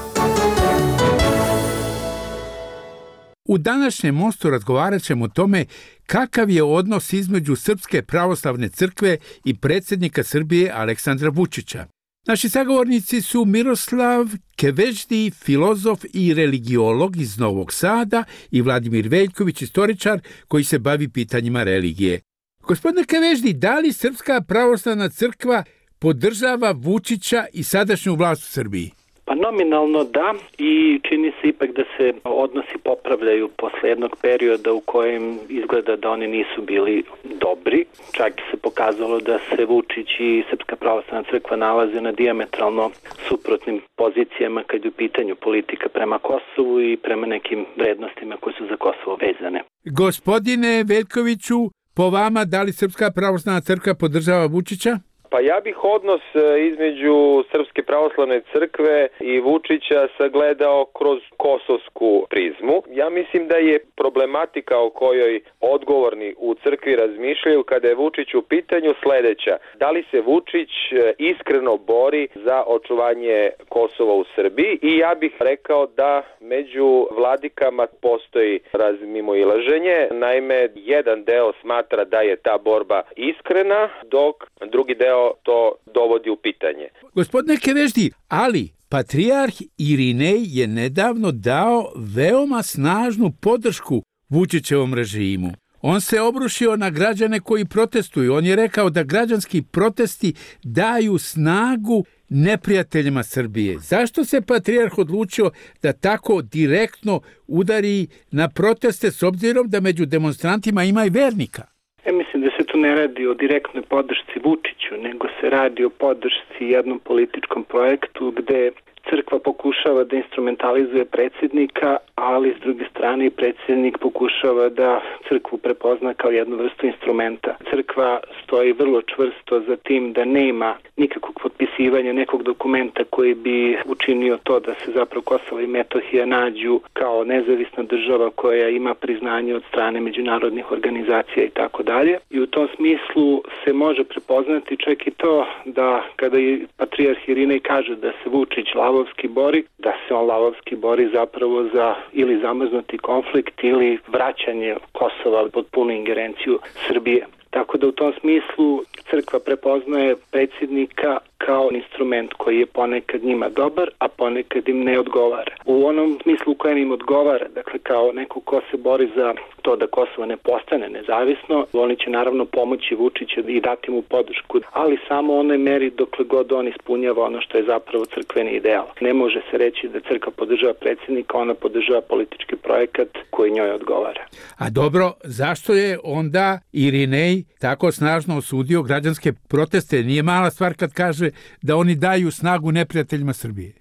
U današnjem mostu razgovarat ćemo o tome kakav je odnos između Srpske pravoslavne crkve i predsjednika Srbije Aleksandra Vučića. Naši sagovornici su Miroslav Kevedži, filozof i religiolog iz Novog Sada, i Vladimir Veljković, istoričar koji se bavi pitanjima religije. Gospodine Kevedži, da li Srpska pravoslavna crkva podržava Vučića i sadašnju vlast u Srbiji? Pa nominalno da, i čini se ipak da se odnosi popravljaju posle jednog perioda u kojem izgleda da oni nisu bili dobri. Čak se pokazalo da se Vučić i Srpska pravoslavna crkva nalaze na dijametralno suprotnim pozicijama kad je u pitanju politika prema Kosovu i prema nekim vrednostima koje su za Kosovo vezane. Gospodine Veljkoviću, po vama, da li Srpska pravoslavna crkva podržava Vučića? Pa ja bih odnos između Srpske pravoslavne crkve i Vučića sagledao kroz kosovsku prizmu. Ja mislim da je problematika o kojoj odgovorni u crkvi razmišljaju kada je Vučić u pitanju sledeća. Da li se Vučić iskreno bori za očuvanje Kosova u Srbiji? I ja bih rekao da među vladikama postoji razmimoilaženje. Naime, jedan deo smatra da je ta borba iskrena, dok drugi deo to dovodi u pitanje. Gospodine Kevedži, ali patrijarh Irinej je nedavno dao veoma snažnu podršku Vučićevom režimu. On se obrušio na građane koji protestuju. On je rekao da građanski protesti daju snagu neprijateljima Srbije. Zašto se patrijarh odlučio da tako direktno udari na proteste s obzirom da među demonstrantima ima i vernika? Ja mislim da se tu ne radi o direktnoj podršci Vučiću, nego se radi o podršci jednom političkom projektu gde crkva pokušava da instrumentalizuje predsjednika, ali s druge strane i predsjednik pokušava da crkvu prepozna kao jednu vrstu instrumenta. Crkva stoji vrlo čvrsto za tim da nema nikakvog potpisivanja nekog dokumenta koji bi učinio to da se zapravo Kosovo i Metohija nađu kao nezavisna država koja ima priznanje od strane međunarodnih organizacija i tako dalje. I u tom smislu se može prepoznati čak i to da kada je patrijarh Irinej kaže da se Vučić lavovski bori, da se on lavovski bori zapravo za ili zamrznuti konflikt ili vraćanje Kosova pod punu ingerenciju Srbije. Tako da u tom smislu crkva prepoznaje predsjednika kao instrument koji je ponekad njima dobar, a ponekad im ne odgovara. U onom smislu u kojem im odgovara, dakle kao neko ko se bori za to da Kosovo ne postane nezavisno, oni će naravno pomoći Vučiću i dati mu podršku, ali samo u onoj meri dokle god on ispunjava ono što je zapravo crkveni ideal. Ne može se reći da crkva podržava predsjednika, ona podržava politički projekat koji njoj odgovara. A dobro, zašto je onda Irinej tako snažno osudio građanske proteste? Nije mala stvar kad kaže da oni daju snagu neprijateljima Srbije. Pa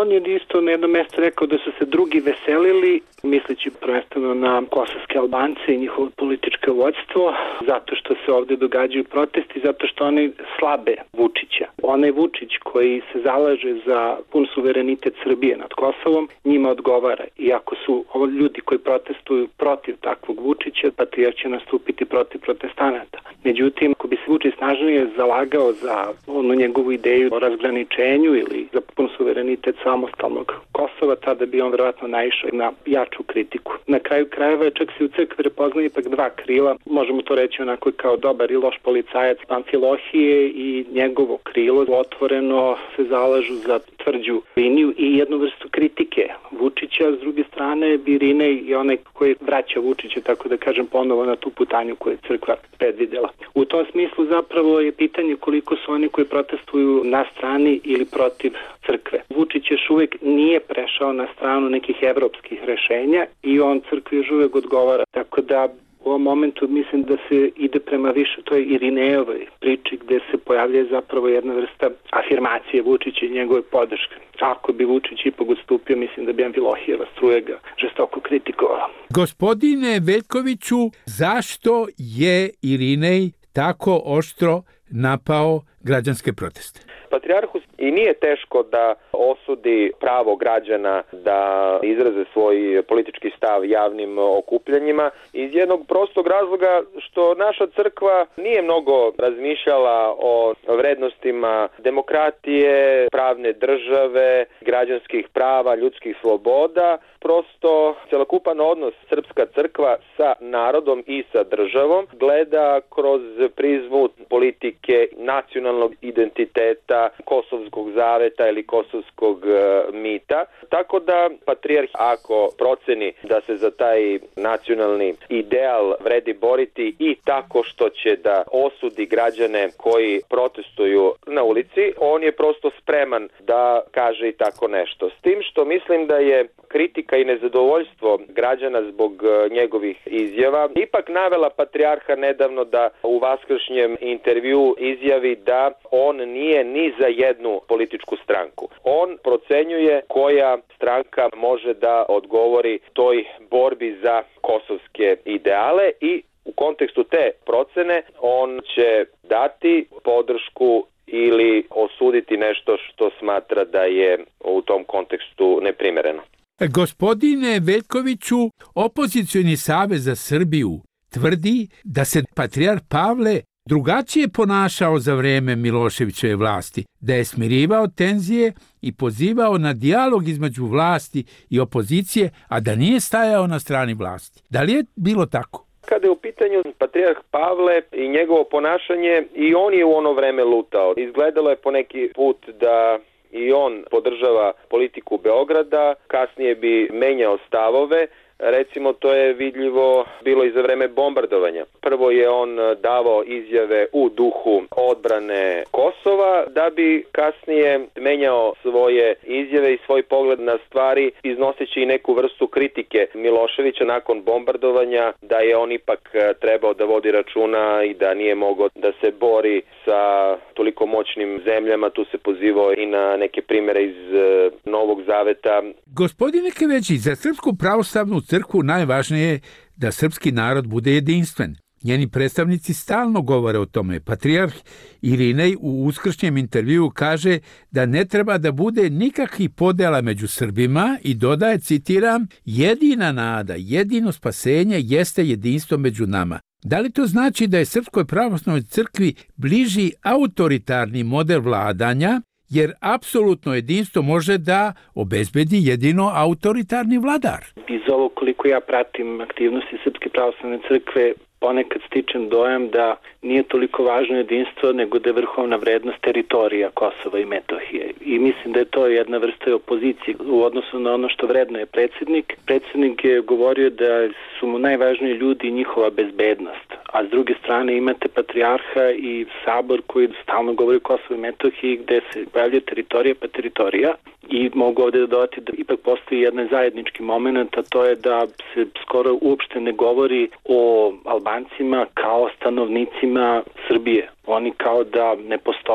on je isto na jednom mjestu rekao da su se drugi veselili, misleći prvenstveno na kosovske Albance i njihovo političko vođstvo, zato što se ovdje događaju protesti, zato što oni slabe Vučića. Onaj Vučić koji se zalaže za pun suverenitet Srbije nad Kosovom, njima odgovara. I ako su ovo ljudi koji protestuju protiv takvog Vučića, patrijarh će nastupiti protiv protestanata. Međutim, ako bi se Vučić snažnije zalagao za onu njegovu ideju o razgraničenju ili za pun suverenitet samostalnog Kosova, tada bi on vjerojatno naišao na jaču kritiku. Na kraju krajeva čak se u crkvi prepoznaje ipak dva krila, možemo to reći onako kao dobar i loš policajac Amfilohije i njegovo krilo otvoreno se zalažu za tvrđu liniju i jednu vrstu kritike Vučića, s druge strane Birine i onaj koji vraća Vučića, tako da kažem, ponovo na tu putanju koju je crkva predvidela. U tom smislu zapravo je pitanje koliko su oni koji protestuju na strani ili protiv crkve. Vučić još uvijek nije prešao na stranu nekih evropskih rešenja i on crkvi još uvijek odgovara. Tako da u ovom momentu mislim da se ide prema više toj Irinejovoj priči gdje se pojavlja zapravo jedna vrsta afirmacije Vučića i njegove podrške. Ako bi Vučić ipak odstupio, mislim da bi Amfilohijeva struja ga žestoko kritikovala. Gospodine Veljkoviću, zašto je Irinej tako oštro napao građanske proteste? Patrijarhu i nije teško da osudi pravo građana da izraze svoj politički stav javnim okupljanjima iz jednog prostog razloga što naša crkva nije mnogo razmišljala o vrednostima demokratije, pravne države, građanskih prava, ljudskih sloboda. Prosto celokupan odnos srpska crkva sa narodom i sa državom gleda kroz prizmu politike, nacionalnog identiteta, kosovskog zaveta ili kosovskog mita. Tako da patrijarh ako proceni da se za taj nacionalni ideal vredi boriti i tako što će da osudi građane koji protestuju na ulici, on je prosto spreman da kaže i tako nešto. S tim što mislim da je kritika i nezadovoljstvo građana zbog njegovih izjava ipak navela patrijarha nedavno da u vaskršnjem intervju izjavi da on nije ni za jednu političku stranku. On procenjuje koja stranka može da odgovori toj borbi za kosovske ideale i u kontekstu te procene on će dati podršku ili osuditi nešto što smatra da je u tom kontekstu neprimereno. Gospodine Veljkoviću, Opozicioni savez za Srbiju tvrdi da se patrijarh Pavle drugačije ponašao za vreme Miloševićeve vlasti, da je smirivao tenzije i pozivao na dijalog između vlasti i opozicije, a da nije stajao na strani vlasti. Da li je bilo tako? Kada je u pitanju patrijarh Pavle i njegovo ponašanje, i on je u ono vreme lutao. Izgledalo je poneki put da i on podržava politiku Beograda, kasnije bi menjao stavove. Recimo, to je vidljivo bilo i za vreme bombardovanja. Prvo je on davao izjave u duhu odbrane Kosova, da bi kasnije menjao svoje izjave i svoj pogled na stvari, iznoseći i neku vrstu kritike Miloševića nakon bombardovanja, da je on ipak trebao da vodi računa i da nije mogao da se bori sa toliko moćnim zemljama. Tu se pozivao i na neke primjere iz Novog Zaveta. Gospodine Keveći, za Srpsku pravoslavnu crkvu najvažnije je da srpski narod bude jedinstven. Njeni predstavnici stalno govore o tome. Patrijarh Irinej u uskršnjem intervjuu kaže da ne treba da bude nikakvih podela među Srbima i dodaje, citiram, jedina nada, jedino spasenje jeste jedinstvo među nama. Da li to znači da je Srpskoj pravoslavnoj crkvi bliži autoritarni model vladanja, jer apsolutno jedinstvo može da obezbedi jedino autoritarni vladar? Iz ovo koliko ja pratim aktivnosti Srpske pravoslavne crkve, ponekad stičem dojam da nije toliko važno jedinstvo, nego da je vrhovna vrednost teritorija Kosova i Metohije. I mislim da je to jedna vrsta opozicije u odnosu na ono što vredno je predsjednik. Predsjednik je govorio da su mu najvažniji ljudi i njihova bezbednost. A s druge strane imate patrijarha i sabor koji stalno govori o Kosovu i Metohiji, gde se pojavlja teritorija pa teritorija. I mogu ovdje dodati da ipak postoji jedan zajednički moment, a to je da se skoro uopšte ne govori o Albancima kao stanovnicima Srbije. Oni kao da ne postoje.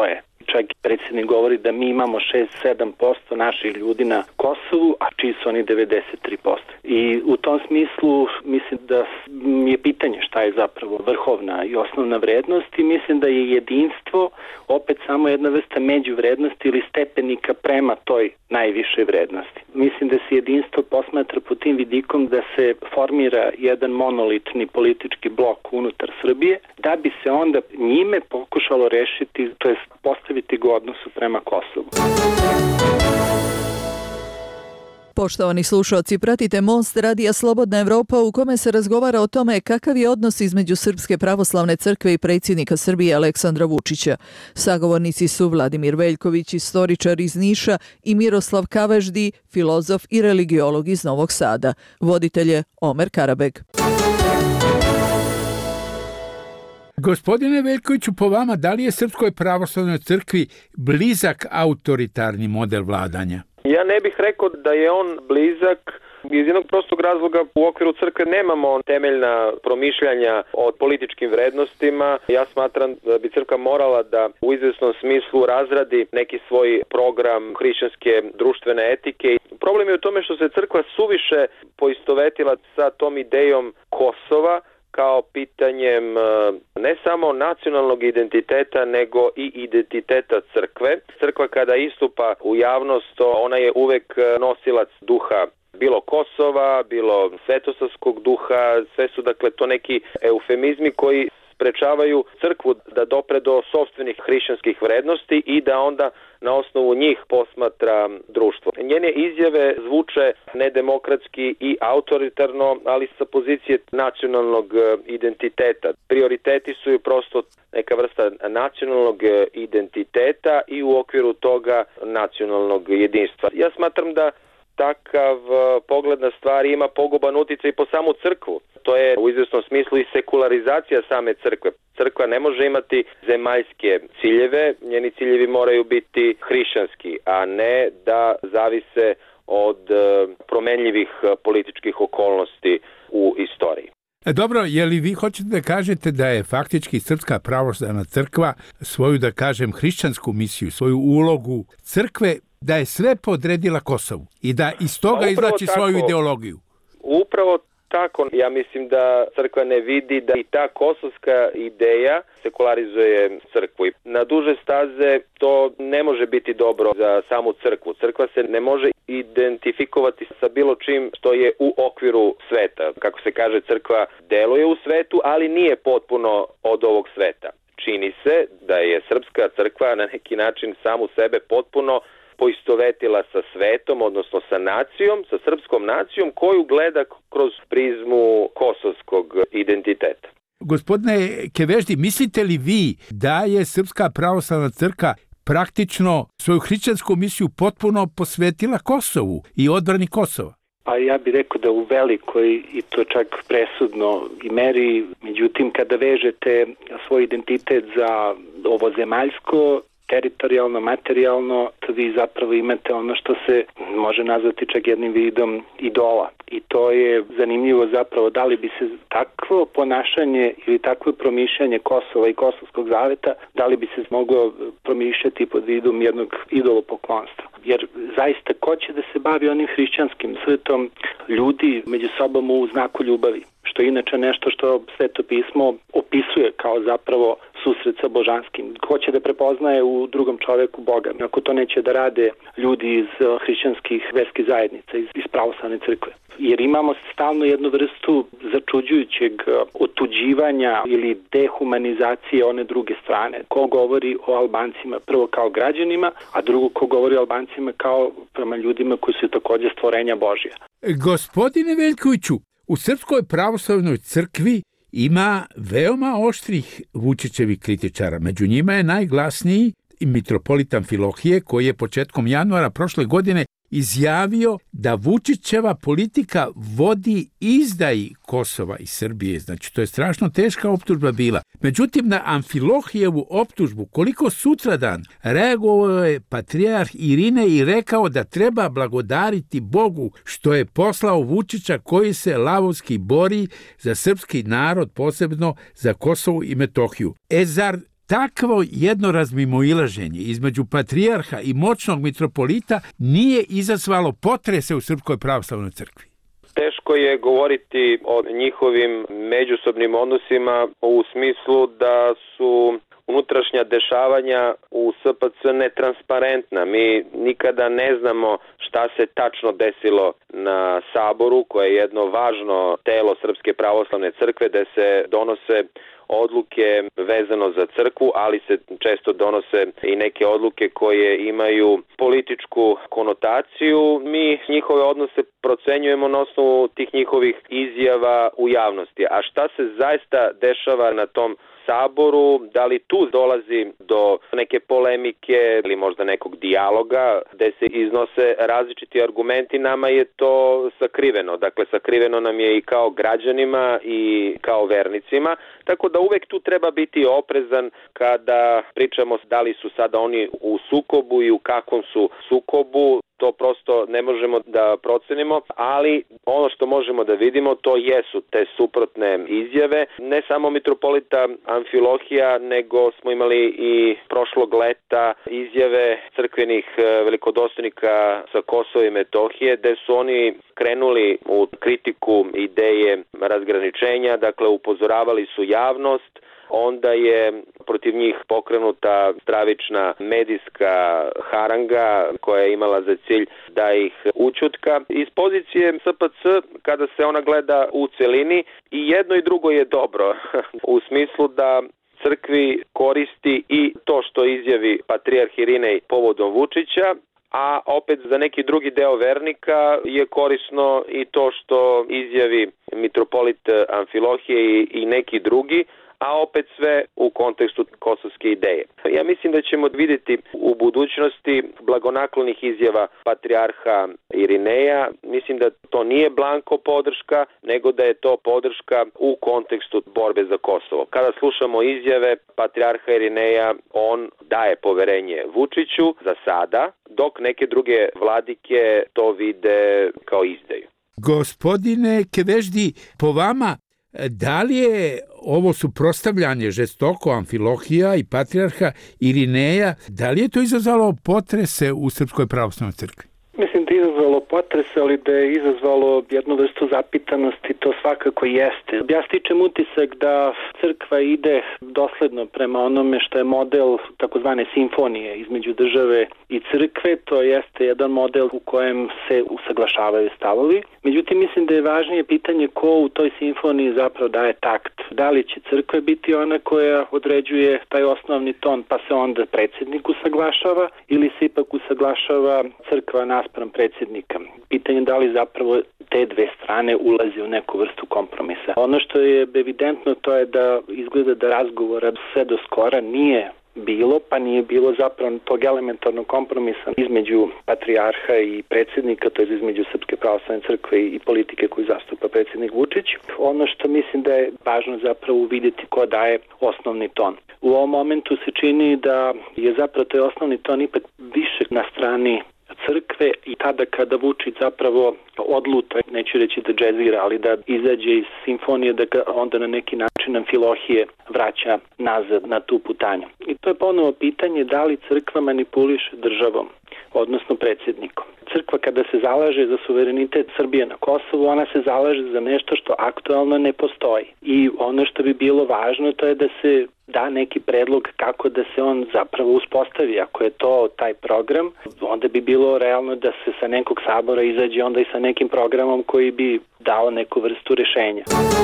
čak predsjednik govori da mi imamo šest do sedam posto naših ljudi na Kosovu, a čiji su oni devedeset tri posto. I u tom smislu mislim da je pitanje šta je zapravo vrhovna i osnovna vrednost i mislim da je jedinstvo opet samo jedna vrsta međuvrednosti ili stepenika prema toj najvišoj vrednosti. Mislim da se jedinstvo posmatra po tim vidikom da se formira jedan monolitni politički blok unutar Srbije, da bi se onda njime pokušalo rešiti, to jest postaviti ga u odnosu prema Kosovu. Poštovani slušalci, pratite Most Radija Slobodna Evropa u kome se razgovara o tome kakav je odnos između Srpske pravoslavne crkve i predsjednika Srbije Aleksandra Vučića. Sagovornici su Vladimir Veljković, istoričar iz Niša, i Miroslav Kaveždi, filozof i religiolog iz Novog Sada. Voditelj je Omer Karabeg. Gospodine Veljkoviću, po vama, da li je Srpskoj pravoslavnoj crkvi blizak autoritarni model vladanja? Ja ne bih rekao da je on blizak iz jednog prostog razloga. U okviru crkve nemamo temeljna promišljanja o političkim vrednostima. Ja smatram da bi crkva morala da u izvesnom smislu razradi neki svoj program hrišćanske društvene etike. Problem je u tome što se crkva suviše poistovetila sa tom idejom Kosova kao pitanjem ne samo nacionalnog identiteta, nego i identiteta crkve. Crkva kada istupa u javnost, ona je uvek nosilac duha bilo Kosova, bilo svetosavskog duha, sve su dakle to neki eufemizmi koji sprečavaju crkvu da dopre do sopstvenih hrišćanskih vrednosti i da onda na osnovu njih posmatra društvo. Njene izjave zvuče nedemokratski i autoritarno, ali sa pozicije nacionalnog identiteta. Prioriteti su ju prosto neka vrsta nacionalnog identiteta i u okviru toga nacionalnog jedinstva. Ja smatram da takav pogled na stvari ima poguban utjecaj i po samu crkvu. To je u izvjesnom smislu i sekularizacija same crkve. Crkva ne može imati zemaljske ciljeve, njeni ciljevi moraju biti hrišćanski, a ne da zavise od promenljivih političkih okolnosti u istoriji. Dobro, je li vi hoćete da kažete da je faktički Srpska pravoslavna crkva svoju, da kažem, hrišćansku misiju, svoju ulogu crkve, da je sve podredila Kosovu i da iz toga izvlači svoju ideologiju? Upravo tako. Ja mislim da crkva ne vidi da i ta kosovska ideja sekularizuje crkvu. Na duže staze to ne može biti dobro za samu crkvu. Crkva se ne može identifikovati sa bilo čim što je u okviru sveta. Kako se kaže, crkva deluje u svetu, ali nije potpuno od ovog sveta. Čini se da je srpska crkva na neki način samu sebe potpuno poistovetila sa svetom, odnosno sa nacijom, sa srpskom nacijom koju gleda kroz prizmu kosovskog identiteta. Gospodine Keveždi, mislite li vi da je Srpska pravoslavna crkva praktično svoju hrišćansku misiju potpuno posvetila Kosovu i odbrani Kosova? Pa ja bih rekao da u velikoj i to čak presudno i meri, međutim kada vežete svoj identitet za ovo zemaljsko, teritorijalno, materijalno, to vi zapravo imate ono što se može nazvati čak jednim vidom idola. I to je zanimljivo zapravo da li bi se takvo ponašanje ili takvo promišljanje Kosova i Kosovskog zaveta, da li bi se moglo promišljati pod vidom jednog idolopoklonstva. Jer zaista ko će da se bavi onim hrišćanskim svetom, ljudi među sobom u znaku ljubavi, što je inače nešto što Sveto pismo opisuje kao zapravo susret sa božanskim. Ko će da prepoznaje u drugom čoveku Boga, ako to neće da rade ljudi iz hrišćanskih verskih zajednica, iz, iz pravoslavne crkve. Jer imamo stalno jednu vrstu začuđujućeg otuđivanja ili dehumanizacije one druge strane. Ko govori o Albancima prvo kao građanima, a drugo ko govori o Albancima kao prema ljudima koji su također stvorenja Božja. Gospodine Veljkoviću, u Srpskoj pravoslavnoj crkvi ima veoma oštrih Vučićevih kritičara. Među njima je najglasniji i mitropolit Amfilohije, koji je početkom januara prošle godine izjavio da Vučićeva politika vodi izdaji Kosova i Srbije. Znači, to je strašno teška optužba bila. Međutim, na Amfilohijevu optužbu, koliko sutradan reagovao je patrijarh Irine i rekao da treba blagodariti Bogu što je poslao Vučića koji se lavovski bori za srpski narod, posebno za Kosovo i Metohiju. E zar takvo jedno razmimoilaženje između patrijarha i moćnog mitropolita nije izazvalo potrese u Srpskoj pravoslavnoj crkvi? Teško je govoriti o njihovim međusobnim odnosima u smislu da su unutrašnja dešavanja u S P C netransparentna. Mi nikada ne znamo šta se tačno desilo na Saboru, koje je jedno važno telo Srpske pravoslavne crkve, gde se donose odluke vezano za crkvu, ali se često donose i neke odluke koje imaju političku konotaciju. Mi njihove odnose procenjujemo na osnovu tih njihovih izjava u javnosti. A šta se zaista dešava na tom Saboru, da li tu dolazi do neke polemike ili možda nekog dijaloga gde se iznose različiti argumenti, nama je to sakriveno. Dakle, sakriveno nam je i kao građanima i kao vernicima, tako da uvek tu treba biti oprezan kada pričamo da li su sada oni u sukobu i u kakvom su sukobu. To prosto ne možemo da procenimo, ali ono što možemo da vidimo to jesu te suprotne izjave. Ne samo mitropolita Amfilohija, nego smo imali i prošlog leta izjave crkvenih velikodostojnika sa Kosova i Metohije, gde su oni krenuli u kritiku ideje razgraničenja, dakle upozoravali su javnost. Onda je protiv njih pokrenuta stravična medijska haranga koja je imala za cilj da ih ućutka. Iz pozicije S P C, kada se ona gleda u celini, i jedno i drugo je dobro, u smislu da crkvi koristi i to što izjavi patrijarh Irinej povodom Vučića, a opet za neki drugi deo vernika je korisno i to što izjavi mitropolit Amfilohije i neki drugi, a opet sve u kontekstu kosovske ideje. Ja mislim da ćemo vidjeti u budućnosti blagonaklonih izjava patrijarha Irineja. Mislim da to nije blanko podrška, nego da je to podrška u kontekstu borbe za Kosovo. Kada slušamo izjave patrijarha Irineja, on daje poverenje Vučiću za sada, dok neke druge vladike to vide kao izdaju. Gospodine Keveždi, po vama, da li je ovo suprotstavljanje žestoko Amfilohija i patrijarha Irineja, da li je to izazvalo potrese u Srpskoj pravoslavnoj crkvi? Mislim da je izazvalo potrese, ali da je izazvalo jednu vrstu zapitanosti, to svakako jeste. Ja stičem utisak da crkva ide dosledno prema onome što je model takozvane simfonije između države i crkve. To jeste jedan model u kojem se usaglašavaju stavovi. Međutim, mislim da je važnije pitanje ko u toj simfoniji zapravo daje takt. Da li će crkva biti ona koja određuje taj osnovni ton, pa se onda predsjednik usaglašava, ili se ipak usaglašava crkva naspram predsjednika. Pitanje da li zapravo te dve strane ulazi u neku vrstu kompromisa. Ono što je evidentno to je da izgleda da razgovora sve do skora nije bilo, pa nije bilo zapravo tog elementarnog kompromisa između patrijarha i predsjednika, to je između Srpske pravoslavne crkve i politike koju zastupa predsjednik Vučić. Ono što mislim da je važno zapravo vidjeti ko daje osnovni ton. U ovom momentu se čini da je zapravo taj osnovni ton ipak više na strani crkve i tada kada Vučić zapravo odluta, neću reći da džezira, ali da izađe iz simfonije, da ga onda na neki način Amfilohije vraća nazad na tu putanju. I to je ponovo pitanje da li crkva manipuliše državom, odnosno predsjednikom. Crkva kada se zalaže za suverenitet Srbije na Kosovu, ona se zalaže za nešto što aktualno ne postoji. I ono što bi bilo važno to je da se da neki predlog kako da se on zapravo uspostavi. Ako je to taj program, onda bi bilo realno da se sa nekog sabora izađe onda i sa nekim programom koji bi dao neku vrstu rješenja.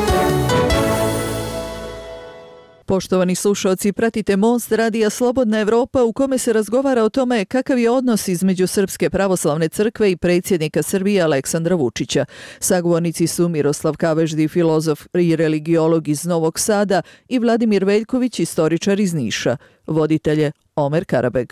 Poštovani slušalci, pratite Most radija Slobodna Evropa u kome se razgovara o tome kakav je odnos između Srpske pravoslavne crkve i predsjednika Srbije Aleksandra Vučića. Sagovornici su Miroslav Kaveždi, filozof i religiolog iz Novog Sada, i Vladimir Veljković, istoričar iz Niša. Voditelj je Omer Karabeg.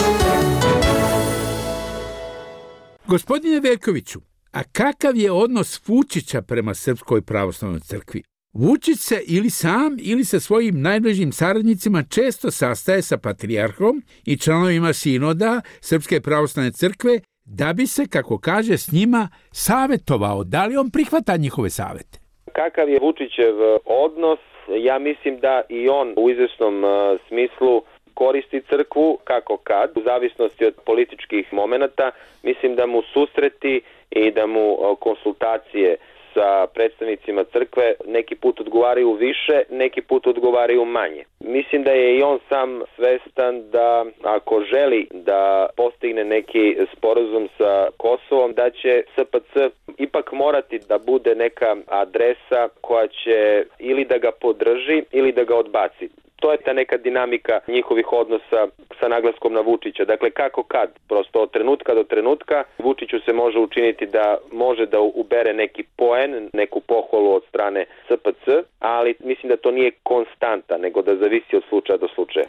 Gospodine Veljkoviću, a kakav je odnos Vučića prema Srpskoj pravoslavnoj crkvi? Vučić se ili sam ili sa svojim najbližim saradnicima često sastaje sa patrijarhom i članovima sinoda Srpske pravoslavne crkve da bi se, kako kaže, s njima savjetovao. Da li on prihvata njihove savjete? Kakav je Vučićev odnos ja mislim da i on u izvesnom uh, smislu koristi crkvu kako kad, u zavisnosti od političkih momenata. Mislim da mu susreti i da mu uh, konsultacije sa predstavnicima crkve neki put odgovaraju više, neki put odgovaraju manje. Mislim da je i on sam svestan da ako želi da postigne neki sporazum sa Kosovom, da će S P C ipak morati da bude neka adresa koja će ili da ga podrži ili da ga odbaci. To je ta neka dinamika njihovih odnosa sa naglaskom na Vučića. Dakle, kako kad, prosto od trenutka do trenutka, Vučiću se može učiniti da može da ubere neki poen, neku pohvalu od strane S P C, ali mislim da to nije konstanta, nego da zavisi od slučaja do slučaja.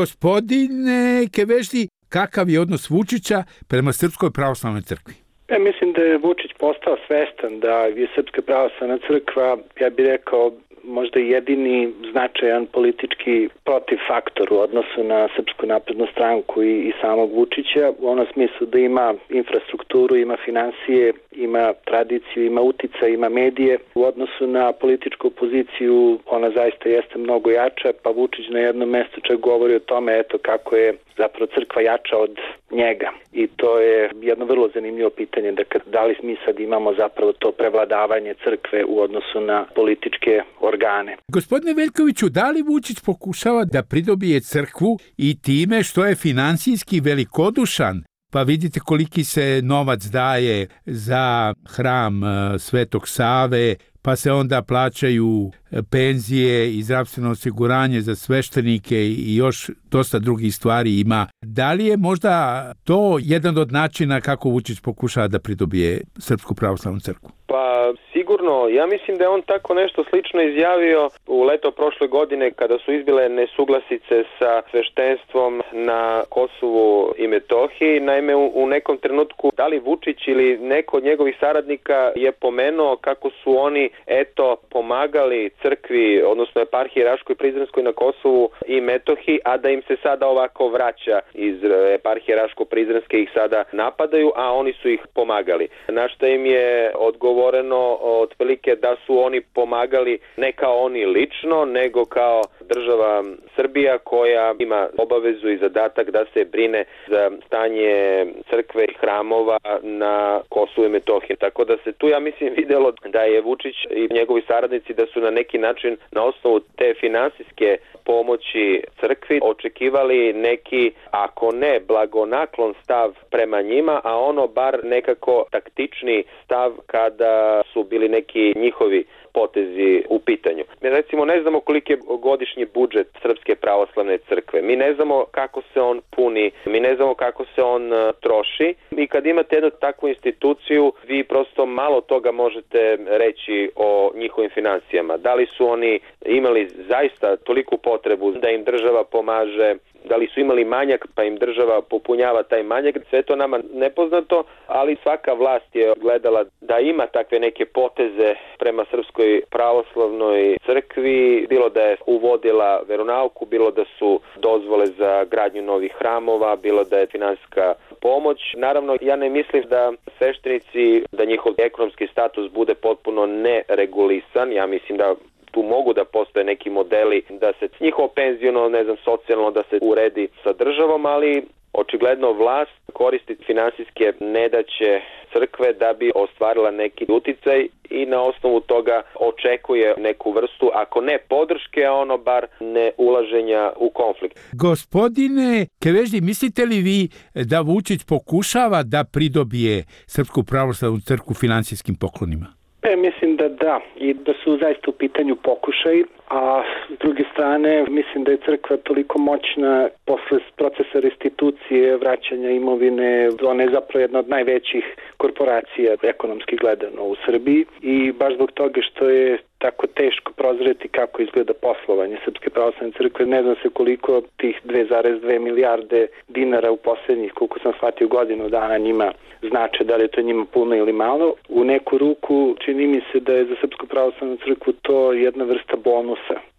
Gospodine Kevešdi, kakav je odnos Vučića prema Srpskoj pravoslavnoj crkvi? Ja mislim da je Vučić postao svestan da je Srpska pravoslavna crkva, ja bih rekao, možda jedini značajan politički protivfaktor u odnosu na Srpsku naprednu stranku i, i samog Vučića, u onom smislu da ima infrastrukturu, ima finansije, ima tradiciju, ima uticaj, ima medije. U odnosu na političku opoziciju ona zaista jeste mnogo jača, pa Vučić na jednom mjestu čak govori o tome eto kako je zapravo crkva jača od njega. I to je jedno vrlo zanimljivo pitanje, da, kad, da li mi sad imamo zapravo to prevladavanje crkve u odnosu na političke organe. Gospodine Veljkoviću, da li Vučić pokušava da pridobije crkvu i time što je finansijski velikodušan? Pa vidite koliki se novac daje za hram Svetog Save, pa se onda plaćaju penzije i zdravstveno osiguranje za sveštenike i još dosta drugih stvari ima. Da li je možda to jedan od načina kako Vučić pokušava da pridobije Srpsku pravoslavnu crkvu? Pa sigurno, ja mislim da je on tako nešto slično izjavio u leto prošle godine kada su izbile nesuglasice sa sveštenstvom na Kosovu i Metohiji. Naime, u, u nekom trenutku da li Vučić ili neko od njegovih saradnika je pomenuo kako su oni eto pomagali crkvi, odnosno eparhiji Raškoj i Prizrenskoj na Kosovu i Metohiji, a da im se sada ovako vraća iz eparhije Raško-Prizrenske, ih sada napadaju, a oni su ih pomagali. Na što im je odgovoreno otprilike da su oni pomagali ne kao oni lično, nego kao država Srbija koja ima obavezu i zadatak da se brine za stanje crkve i hramova na Kosovu i Metohiji. Tako da se tu, ja mislim, vidjelo da je Vučić i njegovi saradnici da su na neki način na osnovu te finansijske pomoći crkvi očekivali neki, ako ne blagonaklon stav prema njima, a ono bar nekako taktični stav kada su bili neki njihovi potezi u pitanju. Mi recimo ne znamo koliki je godišnji budžet Srpske pravoslavne crkve. Mi ne znamo kako se on puni, mi ne znamo kako se on uh, troši. I kad imate jednu takvu instituciju, vi prosto malo toga možete reći o njihovim financijama. Da li su oni imali zaista toliku potrebu da im država pomaže, da li su imali manjak pa im država popunjava taj manjak, sve to nama nepoznato, ali svaka vlast je gledala da ima takve neke poteze prema Srpskoj pravoslavnoj crkvi, bilo da je uvodila veronauku, bilo da su dozvole za gradnju novih hramova, bilo da je finansijska pomoć. Naravno, ja ne mislim da sveštenici, da njihov ekonomski status bude potpuno neregulisan, ja mislim da tu mogu da postoje neki modeli da se njihovo penziono, ne znam, socijalno da se uredi sa državom, ali očigledno vlast koristi finansijske nedaće crkve da bi ostvarila neki uticaj i na osnovu toga očekuje neku vrstu, ako ne podrške, a ono bar ne ulaženja u konflikt. Gospodine Keveždi, mislite li vi da Vučić pokušava da pridobije Srpsku pravoslavnu crkvu finansijskim poklonima? E, mislim da da, i da su zaista u pitanju pokušaj, a s druge strane mislim da je crkva toliko moćna posle procesa restitucije, vraćanja imovine, ona je zapravo jedna od najvećih korporacija ekonomski gledano u Srbiji i baš zbog toga što je tako teško prozreti kako izgleda poslovanje Srpske pravoslavne crkve. Ne znam se koliko tih dve zarez dve milijarde dinara u posljednjih, koliko sam shvatio, godinu dana njima znače, da li je to njima puno ili malo. U neku ruku čini mi se da je za Srpsku pravoslavnu crkvu to jedna vrsta bonusa.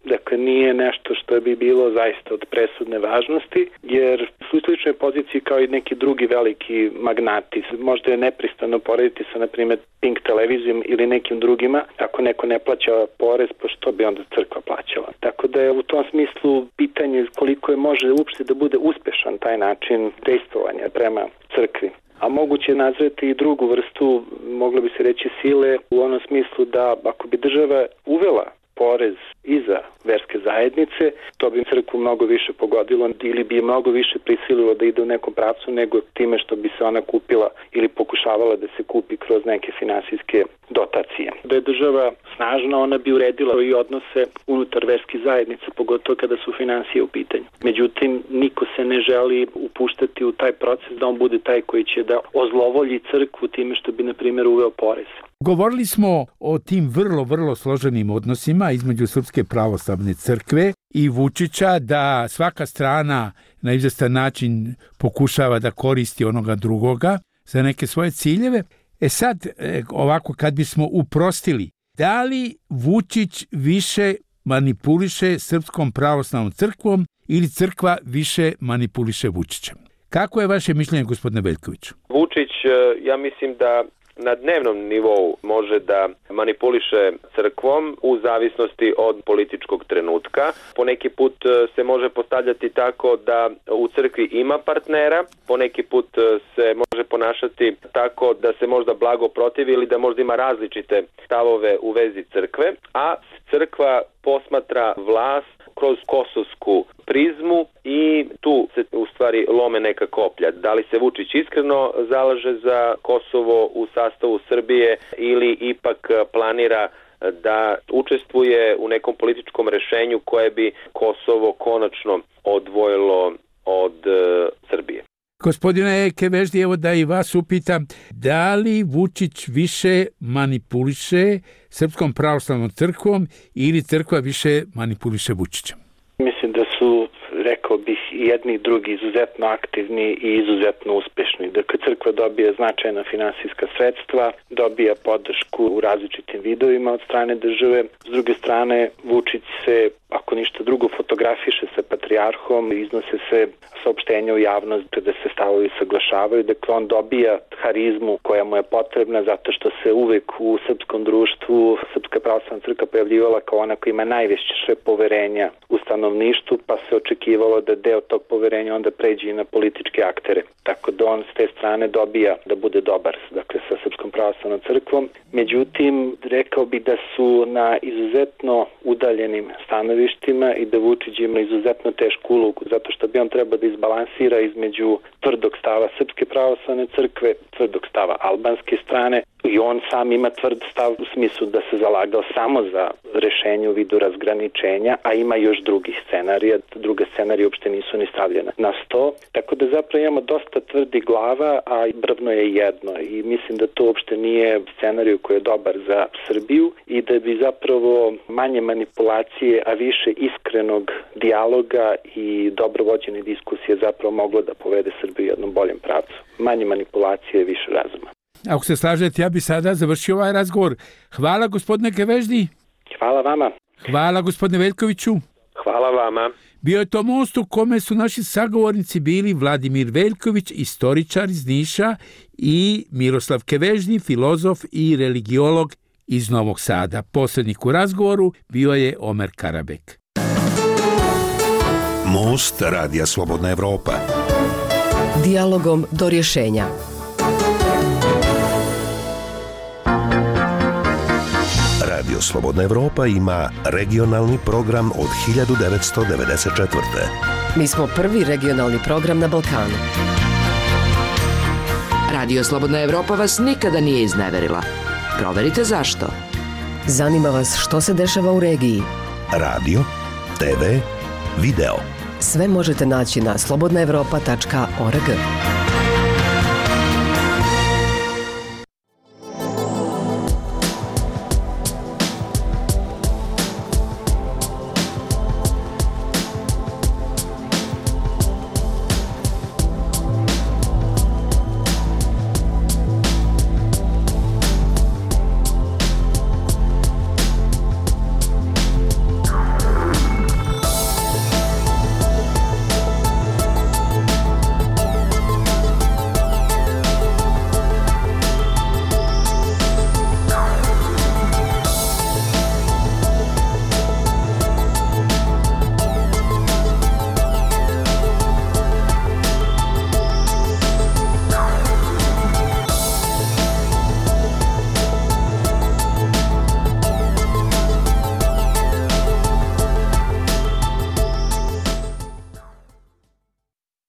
Dakle, nije nešto što bi bilo zaista od presudne važnosti, jer su u sličnoj poziciji kao i neki drugi veliki magnati. Možda je nepristano porediti sa, na primjer, Pink televizijom ili nekim drugima. Ako neko ne plaća porez, pa što bi onda crkva plaćala? Tako da je u tom smislu pitanje koliko je može uopšte da bude uspešan taj način dejstvovanja prema crkvi. A moguće je nazvati i drugu vrstu, moglo bi se reći, sile u onom smislu da ako bi država uvela porez i za verske zajednice, to bi crkvu mnogo više pogodilo ili bi je mnogo više prisililo da ide u nekom pravcu nego time što bi se ona kupila ili pokušavala da se kupi kroz neke finansijske dotacije. Da je država snažna, ona bi uredila i odnose unutar verskih zajednica, pogotovo kada su finansije u pitanju. Međutim, niko se ne želi upuštati u taj proces da on bude taj koji će da ozlovolji crkvu time što bi, na primjer, uveo porez. Govorili smo o tim vrlo, vrlo složenim odnosima između Srpske pravoslavne crkve i Vučića, da svaka strana na izvestan način pokušava da koristi onoga drugoga za neke svoje ciljeve. E sad, ovako, kad bismo uprostili, da li Vučić više manipuliše Srpskom pravoslavnom crkvom ili crkva više manipuliše Vučićem? Kako je vaše mišljenje, gospodine Veljkoviću? Vučić, ja mislim da na dnevnom nivou može da manipuliše crkvom u zavisnosti od političkog trenutka. Poneki put se može postavljati tako da u crkvi ima partnera, poneki put se može ponašati tako da se možda blago protivi ili da možda ima različite stavove u vezi crkve, a crkva posmatra vlast kroz kosovsku prizmu i tu se u stvari lome neka koplja. Da li se Vučić iskreno zalaže za Kosovo u sastavu Srbije ili ipak planira da učestvuje u nekom političkom rešenju koje bi Kosovo konačno odvojilo od uh, Srbije. Gospodine Keveždi, evo da i vas upitam, da li Vučić više manipuliše Srpskom pravoslavnom crkvom ili crkva više manipuliše Vučićem? Mislim da su, rekao bih, i jedni i drugi izuzetno aktivni i izuzetno uspešni. Dakle, crkva dobija značajna finansijska sredstva, dobija podršku u različitim vidovima od strane države. S druge strane, Vučić se, ako ništa drugo, fotografiše sa patrijarhom, iznose se saopštenja u javnost da se stavovi saglašavaju. Dakle, on dobija harizmu koja mu je potrebna zato što se uvek u srpskom društvu Srpska pravoslavna crkva pojavljivala kao ona koja ima najveće poverenja u stanovništvu, pa se očekivalo da deo tog poverenja onda pređe i na političke aktere. Tako da on s te strane dobija da bude dobar, dakle, sa Srpskom pravoslavnom crkvom. Međutim, rekao bi da su na izuzetno udaljenim stanovištima i da Vučić ima izuzetno tešku ulogu, zato što bi on trebao da izbalansira između tvrdog stava Srpske pravoslavne crkve, tvrdog stava albanske strane, i on sam ima tvrd stav u smislu da se zalagao samo za rešenje u vidu razgraničenja, a ima još drugih scenarija. Druga scenarija uopšte nisu ni stavljena na sto. Tako da zapravo imamo dosta tvrdi glava, a brvno je jedno. I mislim da to uopšte nije scenarij koji je dobar za Srbiju i da bi zapravo manje manipulacije, a više iskrenog dijaloga i dobro vođene diskusije zapravo moglo da povede Srbiju u jednom boljem pravcu. Manje manipulacije, više razuma. Ako se slažete, ja bi sada završio ovaj razgovor. Hvala, gospodine Keveždi. Hvala vama. Hvala, gospodine Veljkoviću. Hvala vama. Bio je to most u kome su naši sagovornici bili Vladimir Veljković, istoričar iz Niša, i Miroslav Keveždi, filozof i religiolog iz Novog Sada. Posrednik u razgovoru bio je Omer Karabek. Most Radija Slobodna Evropa. Dijalogom do rješenja. Radio Slobodna Evropa ima regionalni program od hiljadu devetsto devedeset četvrte. Mi smo prvi regionalni program na Balkanu. Radio Slobodna Evropa vas nikada nije izneverila. Proverite zašto. Zanima vas što se dešava u regiji. Radio, te ve, video. Sve možete naći na slobodna evropa tačka org.